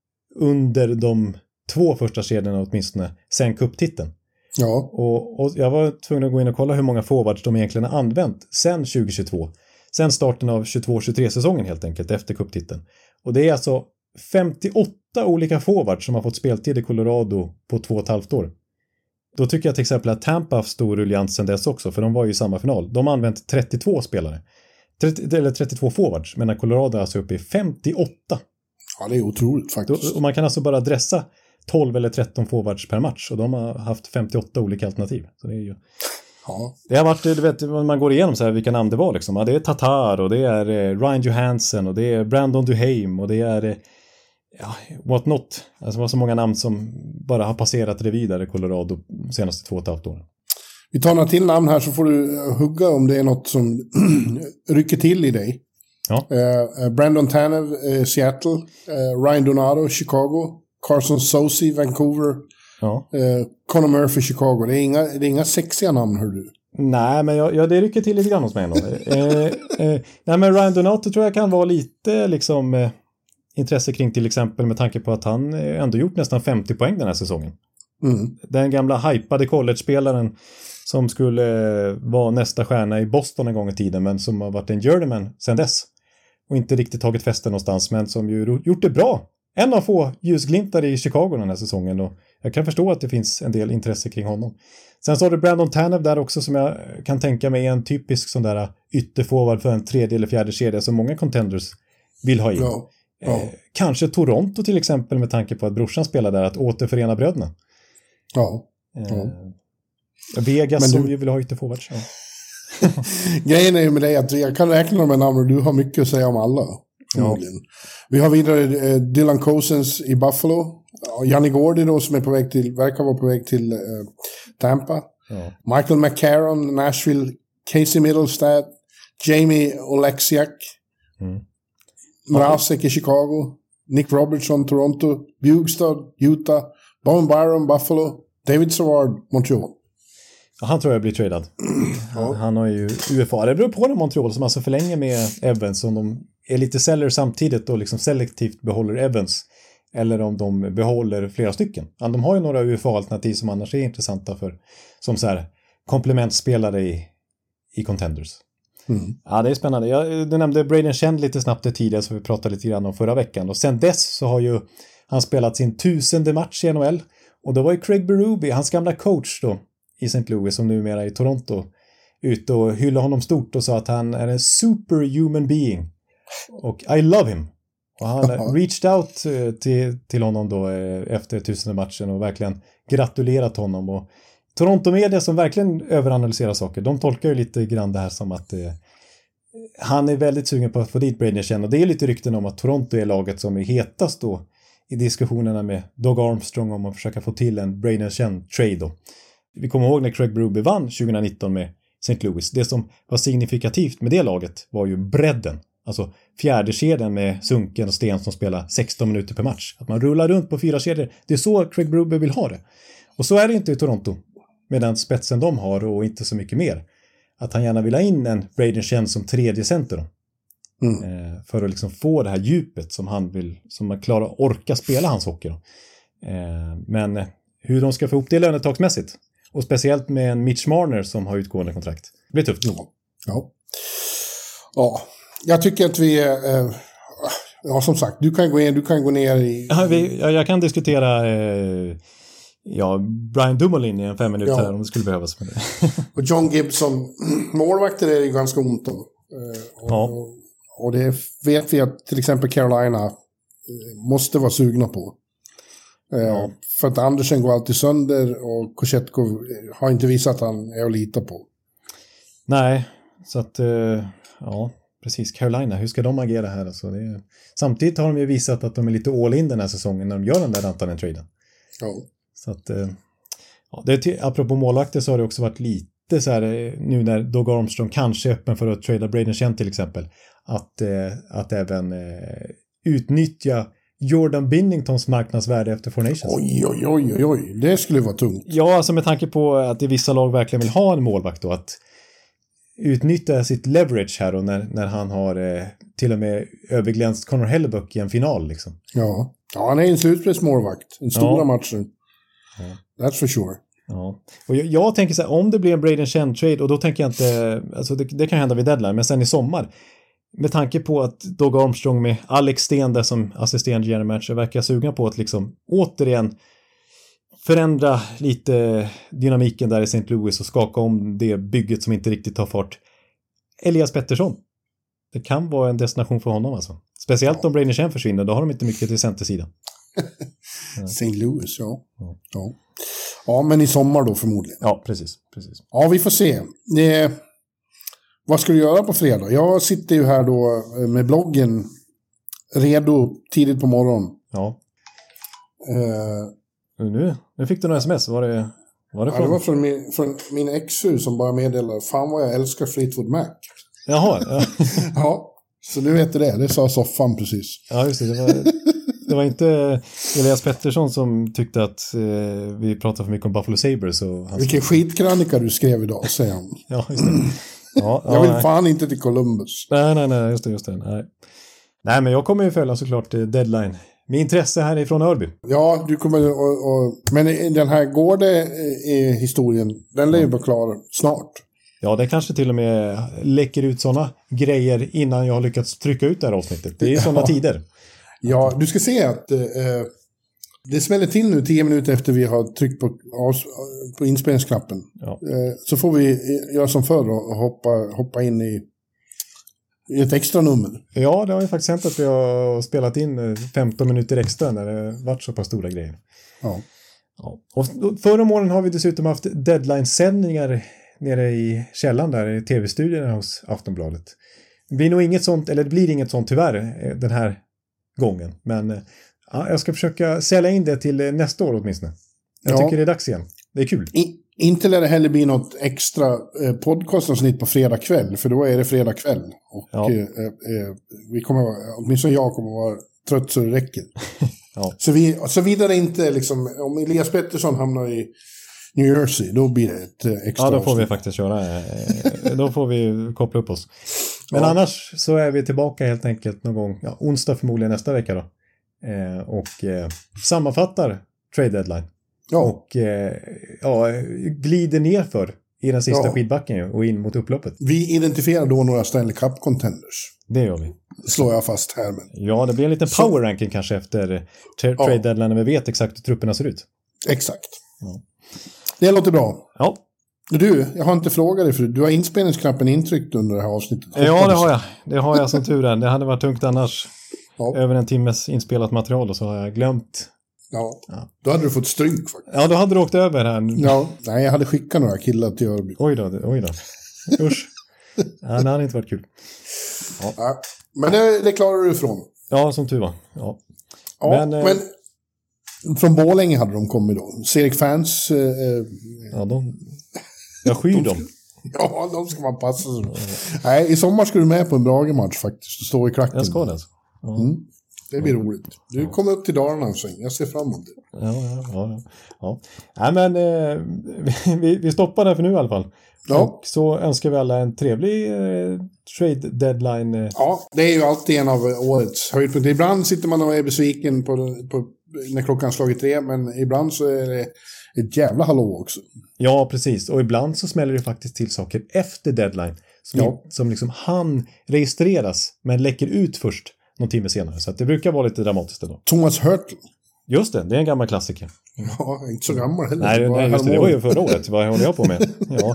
under de två första kedjorna åtminstone, sen cuptiteln. Ja. Och, och jag var tvungen att gå in och kolla hur många forwards de egentligen har använt sen tjugo tjugotvå. Sen starten av tjugotvå tjugotre säsongen helt enkelt, efter cuptiteln. Och det är alltså femtioåtta olika forwards som har fått speltid i Colorado på två och ett halvt år. Då tycker jag till exempel att Tampa har stor ruljans sen dess också, för de var ju i samma final. De har använt trettiotvå spelare. trettio, eller trettiotvå forwards, medan Colorado är alltså uppe i femtioåtta. Ja, det är otroligt faktiskt. Då, och man kan alltså bara dressa tolv eller tretton forwards per match, och de har haft femtioåtta olika alternativ. Så det är ju... Ja. Det har varit, du vet, man går igenom så här vilka namn det var liksom. Ja, det är Tatar och det är eh, Ryan Johansson och det är Brandon Duhaime och det är eh, ja, what not. Alltså det var så många namn som bara har passerat revy där i Colorado de senaste två och ett halvt åren. Vi tar några till namn här så får du hugga om det är något som rycker till i dig. Ja. Uh, Brandon Tanev, uh, Seattle. Uh, Ryan Donato, Chicago. Carson Soucy, Vancouver. Ja. Uh, Connor Murphy, Chicago. Det är inga, det är inga sexiga namn, hör du. Nej, men jag, ja, det rycker till lite grann hos mig ändå. eh, eh, nej, men Ryan Donato tror jag kan vara lite liksom... Eh, intresse kring till exempel med tanke på att han ändå gjort nästan femtio poäng den här säsongen. Mm. Den gamla hypade college-spelaren som skulle vara nästa stjärna i Boston en gång i tiden, men som har varit en journeyman sedan dess och inte riktigt tagit fäste någonstans, men som ju gjort det bra. En av få ljusglimtar i Chicago den här säsongen, och jag kan förstå att det finns en del intresse kring honom. Sen så har du Brandon Tanev där också som jag kan tänka mig är en typisk sån där ytterforward för en tredje eller fjärde kedja som många contenders vill ha in. Ja. Ja. Eh, kanske Toronto till exempel med tanke på att brorsan spelar där, att återförena bröderna. Ja. Eh, ja. Vegas Men som du... ju vill ha ytterforwards. Ja. Grejen är ju med dig att jag kan räkna de här namnen och du har mycket att säga om alla. Ja. Vi har vidare eh, Dylan Cozens i Buffalo. Janni Gordy då som är på väg till, verkar vara på väg till eh, Tampa. Ja. Michael McCarron, Nashville. Casey Middlestad. Jamie Oleksiak. Mm. Mrazek i Chicago. Nick Robertson, Toronto. Bjugstad, Utah. Bowen Byron, Buffalo. David Savard, Montreal. Ja, han tror jag blir tradad. Han, han har ju U F A. Det beror på när Montreal som alltså förlänger med Evans. Om de är lite seller samtidigt och liksom selektivt behåller Evans. Eller om de behåller flera stycken. De har ju några U F A-alternativ som annars är intressanta för som så här komplementspelare i, i contenders. Mm. Ja, det är spännande. Jag, du nämnde Braden Shen lite snabbt det tidigare så vi pratade lite grann om förra veckan. Och sen dess så har ju han spelat sin tusende match i N H L. Och då var ju Craig Berube, hans gamla coach då i Saint Louis som numera är i Toronto, ute och hyllade honom stort och sa att han är en superhuman being. Och I love him. Och han reached out till, till honom då efter tusende matchen och verkligen gratulerat honom. Och Toronto media som verkligen överanalyserar saker, de tolkar ju lite grann det här som att eh, han är väldigt sugen på att få dit Braden Shen. Och det är lite rykten om att Toronto är laget som är hetast då i diskussionerna med Doug Armstrong om att försöka få till en Braden Shen-trade då. Vi kommer ihåg när Craig Berube vann tjugonitton med Saint Louis. Det som var signifikativt med det laget var ju bredden. Alltså fjärde kedjan med Sunken och Sten som spelar sexton minuter per match. Att man rullar runt på fyra kedjor. Det är så Craig Berube vill ha det. Och så är det inte i Toronto. Med den spetsen de har och inte så mycket mer. Att han gärna vill ha in en Braden Shen som tredje center då. Mm. Eh, för att liksom få det här djupet som han vill, som man klarar orka spela hans hockey då. Eh, men hur de ska få ihop det lönetagsmässigt. Och speciellt med en Mitch Marner som har utgående kontrakt. Det blir tufft. Ja. Ja. Ja. Jag tycker att vi eh, ja som sagt, du kan gå in, du kan gå ner i... Ja, vi, jag, jag kan diskutera eh, ja, Brian Dumoulin i en fem minuter ja. Här om det skulle behövas med det. Och John Gibson, målvakter är ju ganska ont om. Eh, och, ja. och det vet vi att till exempel Carolina måste vara sugna på. Eh, ja. För att Andersen går alltid sönder och Kochetkov har inte visat att han är att lita på. Nej, så att eh, ja... Precis, Carolina, hur ska de agera här? Alltså, det är... Samtidigt har de ju visat att de är lite all in den här säsongen när de gör den där Rantanen-traden. Ja. Så att, ja, det är till, apropå målvakter så har det också varit lite så här, nu när Doug Armstrong kanske är öppen för att trada Braden Shen till exempel, att, att även utnyttja Jordan Binningtons marknadsvärde efter Four Nations. Oj, oj, oj, oj, det skulle vara tungt. Ja, alltså med tanke på att i vissa lag verkligen vill ha en målvakt då, att utnyttja sitt leverage här och när, när han har eh, till och med överglänst Connor Hellebuck i en final liksom. Ja, ja han är en slutspelsmålvakt. En stora ja. matcher. Ja. That's for sure. Ja. Och jag, jag tänker så här, om det blir en Braden Shen-trade, och då tänker jag inte, alltså det, det kan hända vid deadline, men sen i sommar, med tanke på att Doug Armstrong med Alex Sten där som assisterande general manager verkar suga på att liksom återigen förändra lite dynamiken där i Saint Louis och skaka om det bygget som inte riktigt tar fart. Elias Pettersson. Det kan vara en destination för honom alltså. Speciellt ja. om Braden Shen försvinner, då har de inte mycket till centersidan. Saint Louis, ja. ja. Ja. Ja, men i sommar då förmodligen. Ja, precis. precis. Ja, vi får se. Det, vad ska du göra på fredag? Jag sitter ju här då med bloggen redo tidigt på morgonen. Ja. Uh, Nu, nu fick du några sms. Var det, var det, ja, det var från min, från min exfru som bara meddelade fan vad jag älskar Fleetwood Mac. Jaha. Ja, ja så du vet det. Det sa soffan precis. Ja, just det. Det var, det var inte Elias Pettersson som tyckte att eh, vi pratade för mycket om Buffalo Sabres. Och hans... Vilken skitkrönika du skrev idag, säger han. Ja, just det. Ja, jag vill ja, fan nej. inte till Columbus. Nej, nej, nej. Just det, just det. Nej. nej, men jag kommer ju följa såklart deadline. Med intresse här ifrån Örby. Ja, du kommer och, och, men den här gårde i historien, den lär ju vara klar snart. Ja, det kanske till och med läcker ut sådana grejer innan jag har lyckats trycka ut det här avsnittet. Det är ju sådana ja. tider. Ja, du ska se att eh, det smäller till nu tio minuter efter vi har tryckt på, på inspelningsknappen. Ja. Eh, så får vi göra som förr och hoppa, hoppa in i I ett extra nummer. Ja, det har ju faktiskt hänt att vi har spelat in femton minuter extra när det varit så pass stora grejer. Ja. Ja. Och förra månaden har vi dessutom haft deadline-sändningar nere i källan där i tv-studierna hos Aftonbladet. Det blir nog inget sånt, eller det blir inget sånt tyvärr den här gången. Men ja, jag ska försöka sälja in det till nästa år åtminstone. Jag ja. tycker det är dags igen. Det är kul. I- Inte lär det heller bli något extra eh, podcastavsnitt på fredag kväll, för då är det fredag kväll. Och ja. eh, eh, vi kommer, åtminstone jag kommer vara trött så det räcker. ja. Så, vi, så vidare inte, liksom, om Elias Pettersson hamnar i New Jersey, då blir det ett eh, extra Ja, då får avsnitt. vi faktiskt köra. Eh, då får vi koppla upp oss. Men ja. annars så är vi tillbaka helt enkelt någon gång, ja, onsdag förmodligen nästa vecka då. Eh, och eh, sammanfattar trade deadline. Ja. Och eh, ja, glider ner för i den sista Ja. skidbacken och in mot upploppet. Vi identifierar då några Stanley Cup-contenders. Det gör vi. Slår jag fast här. Men. Ja, det blir en liten power ranking kanske efter tra- Ja. trade deadline när vi vet exakt hur trupperna ser ut. Exakt. Ja. Det låter bra. Ja, Du, jag har inte frågat dig förut. Du har inspelningsknappen intryckt under det här avsnittet. ja det har jag. Det har jag som tur är. Det hade varit tungt annars. Ja. Över en timmes inspelat material och så har jag glömt. Ja. Ja. Då hade du fått stryk faktiskt. Ja, då hade du åkt över här. Ja, nej, jag hade skickat några killar till Örby. Oj då, oj då. Usch. Ja, det hade inte varit kul. Ja. Men det, det klarar du ifrån. Ja, som tur var. Ja. Ja, Men, men, eh, från Borlänge hade de kommit då. Serik Fans, eh, Ja, de... Jag skyr dem. ja, de ska man passa sig. Nej, i sommar ska du med på en Brage-match faktiskt. Stå i klacken. Jag ska det alltså. Ja. Mm. Det blir roligt. Du kommer upp till Dalarna en sväng. Jag ser fram emot det. Ja, ja, ja. ja. Nej, men eh, vi, vi stoppar där för nu i alla fall. Ja. Och så önskar vi alla en trevlig eh, trade deadline. Eh. Ja, det är ju alltid en av årets höjdpunkter. Ibland sitter man och är besviken på, på, när klockan slagit tre, men ibland så är det ett jävla hallå också. Ja, precis. Och ibland så smäller det faktiskt till saker efter deadline. Som, Ja. som liksom han registreras, men läcker ut först någon timme senare. Så att det brukar vara lite dramatiskt ändå. Thomas Hurtle. Just det, det är en gammal klassiker. Ja, inte så gammal heller. Nej, Bara nej just det, det var ju häromåret. förra året. Vad håller jag på med? Ja,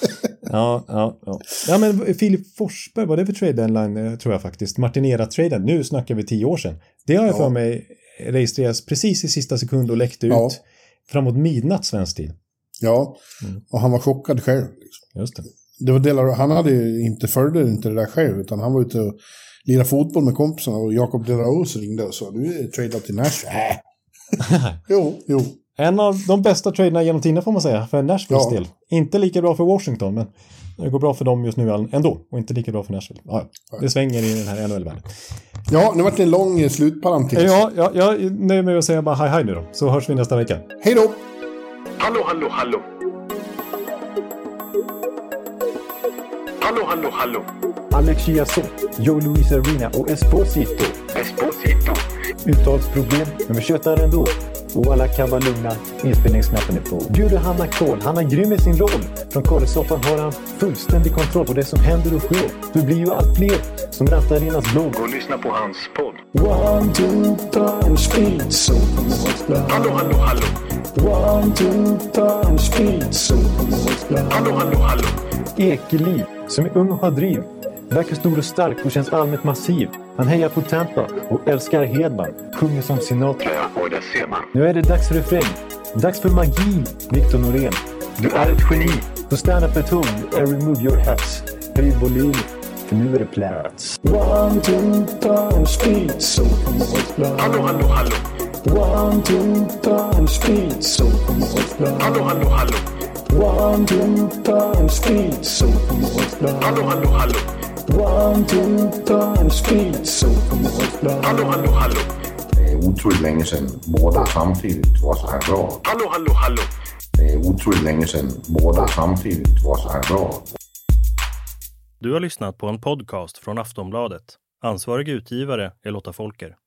ja, ja. Ja, ja men Filip Forsberg, var det för trade deadline eh, tror jag faktiskt. Martinera-traden, nu snackar vi tio år sedan. Det har jag Ja. för mig registrerats precis i sista sekund och läckte Ja. ut framåt midnatt svensk tid. Ja, Mm. och han var chockad själv. Liksom. Just det. Det var delar, han hade ju inte följde inte det där själv, utan han var ute och lirade fotboll med kompisarna och Jakob De La Rose ringde och sa, du är tradad till Nashville. Äh. jo, jo. En av de bästa traderna genom tiden får man säga, för Nashvilles Ja. del. Inte lika bra för Washington, men det går bra för dem just nu ändå. Och inte lika bra för Nashville. Ja, det svänger i den här N H L-världen. Ja, nu vart det en lång eh, slutparentes. Ja, ja, jag nöjer mig att säga bara hej hej nu då. Så hörs vi nästa vecka. Hej då! Hallå, hallå, hallå. Hallå, hallå, hallå. Alex Chiazot, Joe Luis Arena och Esposito. Esposito. Uttalsproblem, men vi tjötar ändå. Och alla kan vara lugna, inspelningsknappen är på. Bjuder Hanna Kohl, han är grym i sin roll. Från Kållesoffan har han fullständig kontroll på det som händer och sker. Det blir ju allt fler som rattar in hans blogg. Och lyssna på hans podd. One, two, three, speed, so Hallå, hallå, hallå. One, two, three, speed, so Hallå, hallå, hallå. Ekeliv, som är ung och har driv. Verkar stor och stark och känns allmänt massiv. Han hejar på Tampa och älskar Hedman. Sjunger som Sinatra. Ja, och där ser man. Nu är det dags för refräng. Dags för magi, Victor Norén. Du är ett geni. Så stand up at home and remove your hats. Höj volym, för nu är det plats. One, two, three, speed, so Hallå, hallå, hallå. One, two, three, speed, so Hallå, hallå, hallå. One, two, three, speed, so Hallå, hallå, hallå. One, two, three, speed, so Hallå, hallå, hallå. Det är otroligt länge sedan båda samtidigt var så här bra. Hallå, hallå, hallå. Det är otroligt länge sedan båda samtidigt var så här bra. Du har lyssnat på en podcast från Aftonbladet. Ansvarig utgivare är Lotta Folker.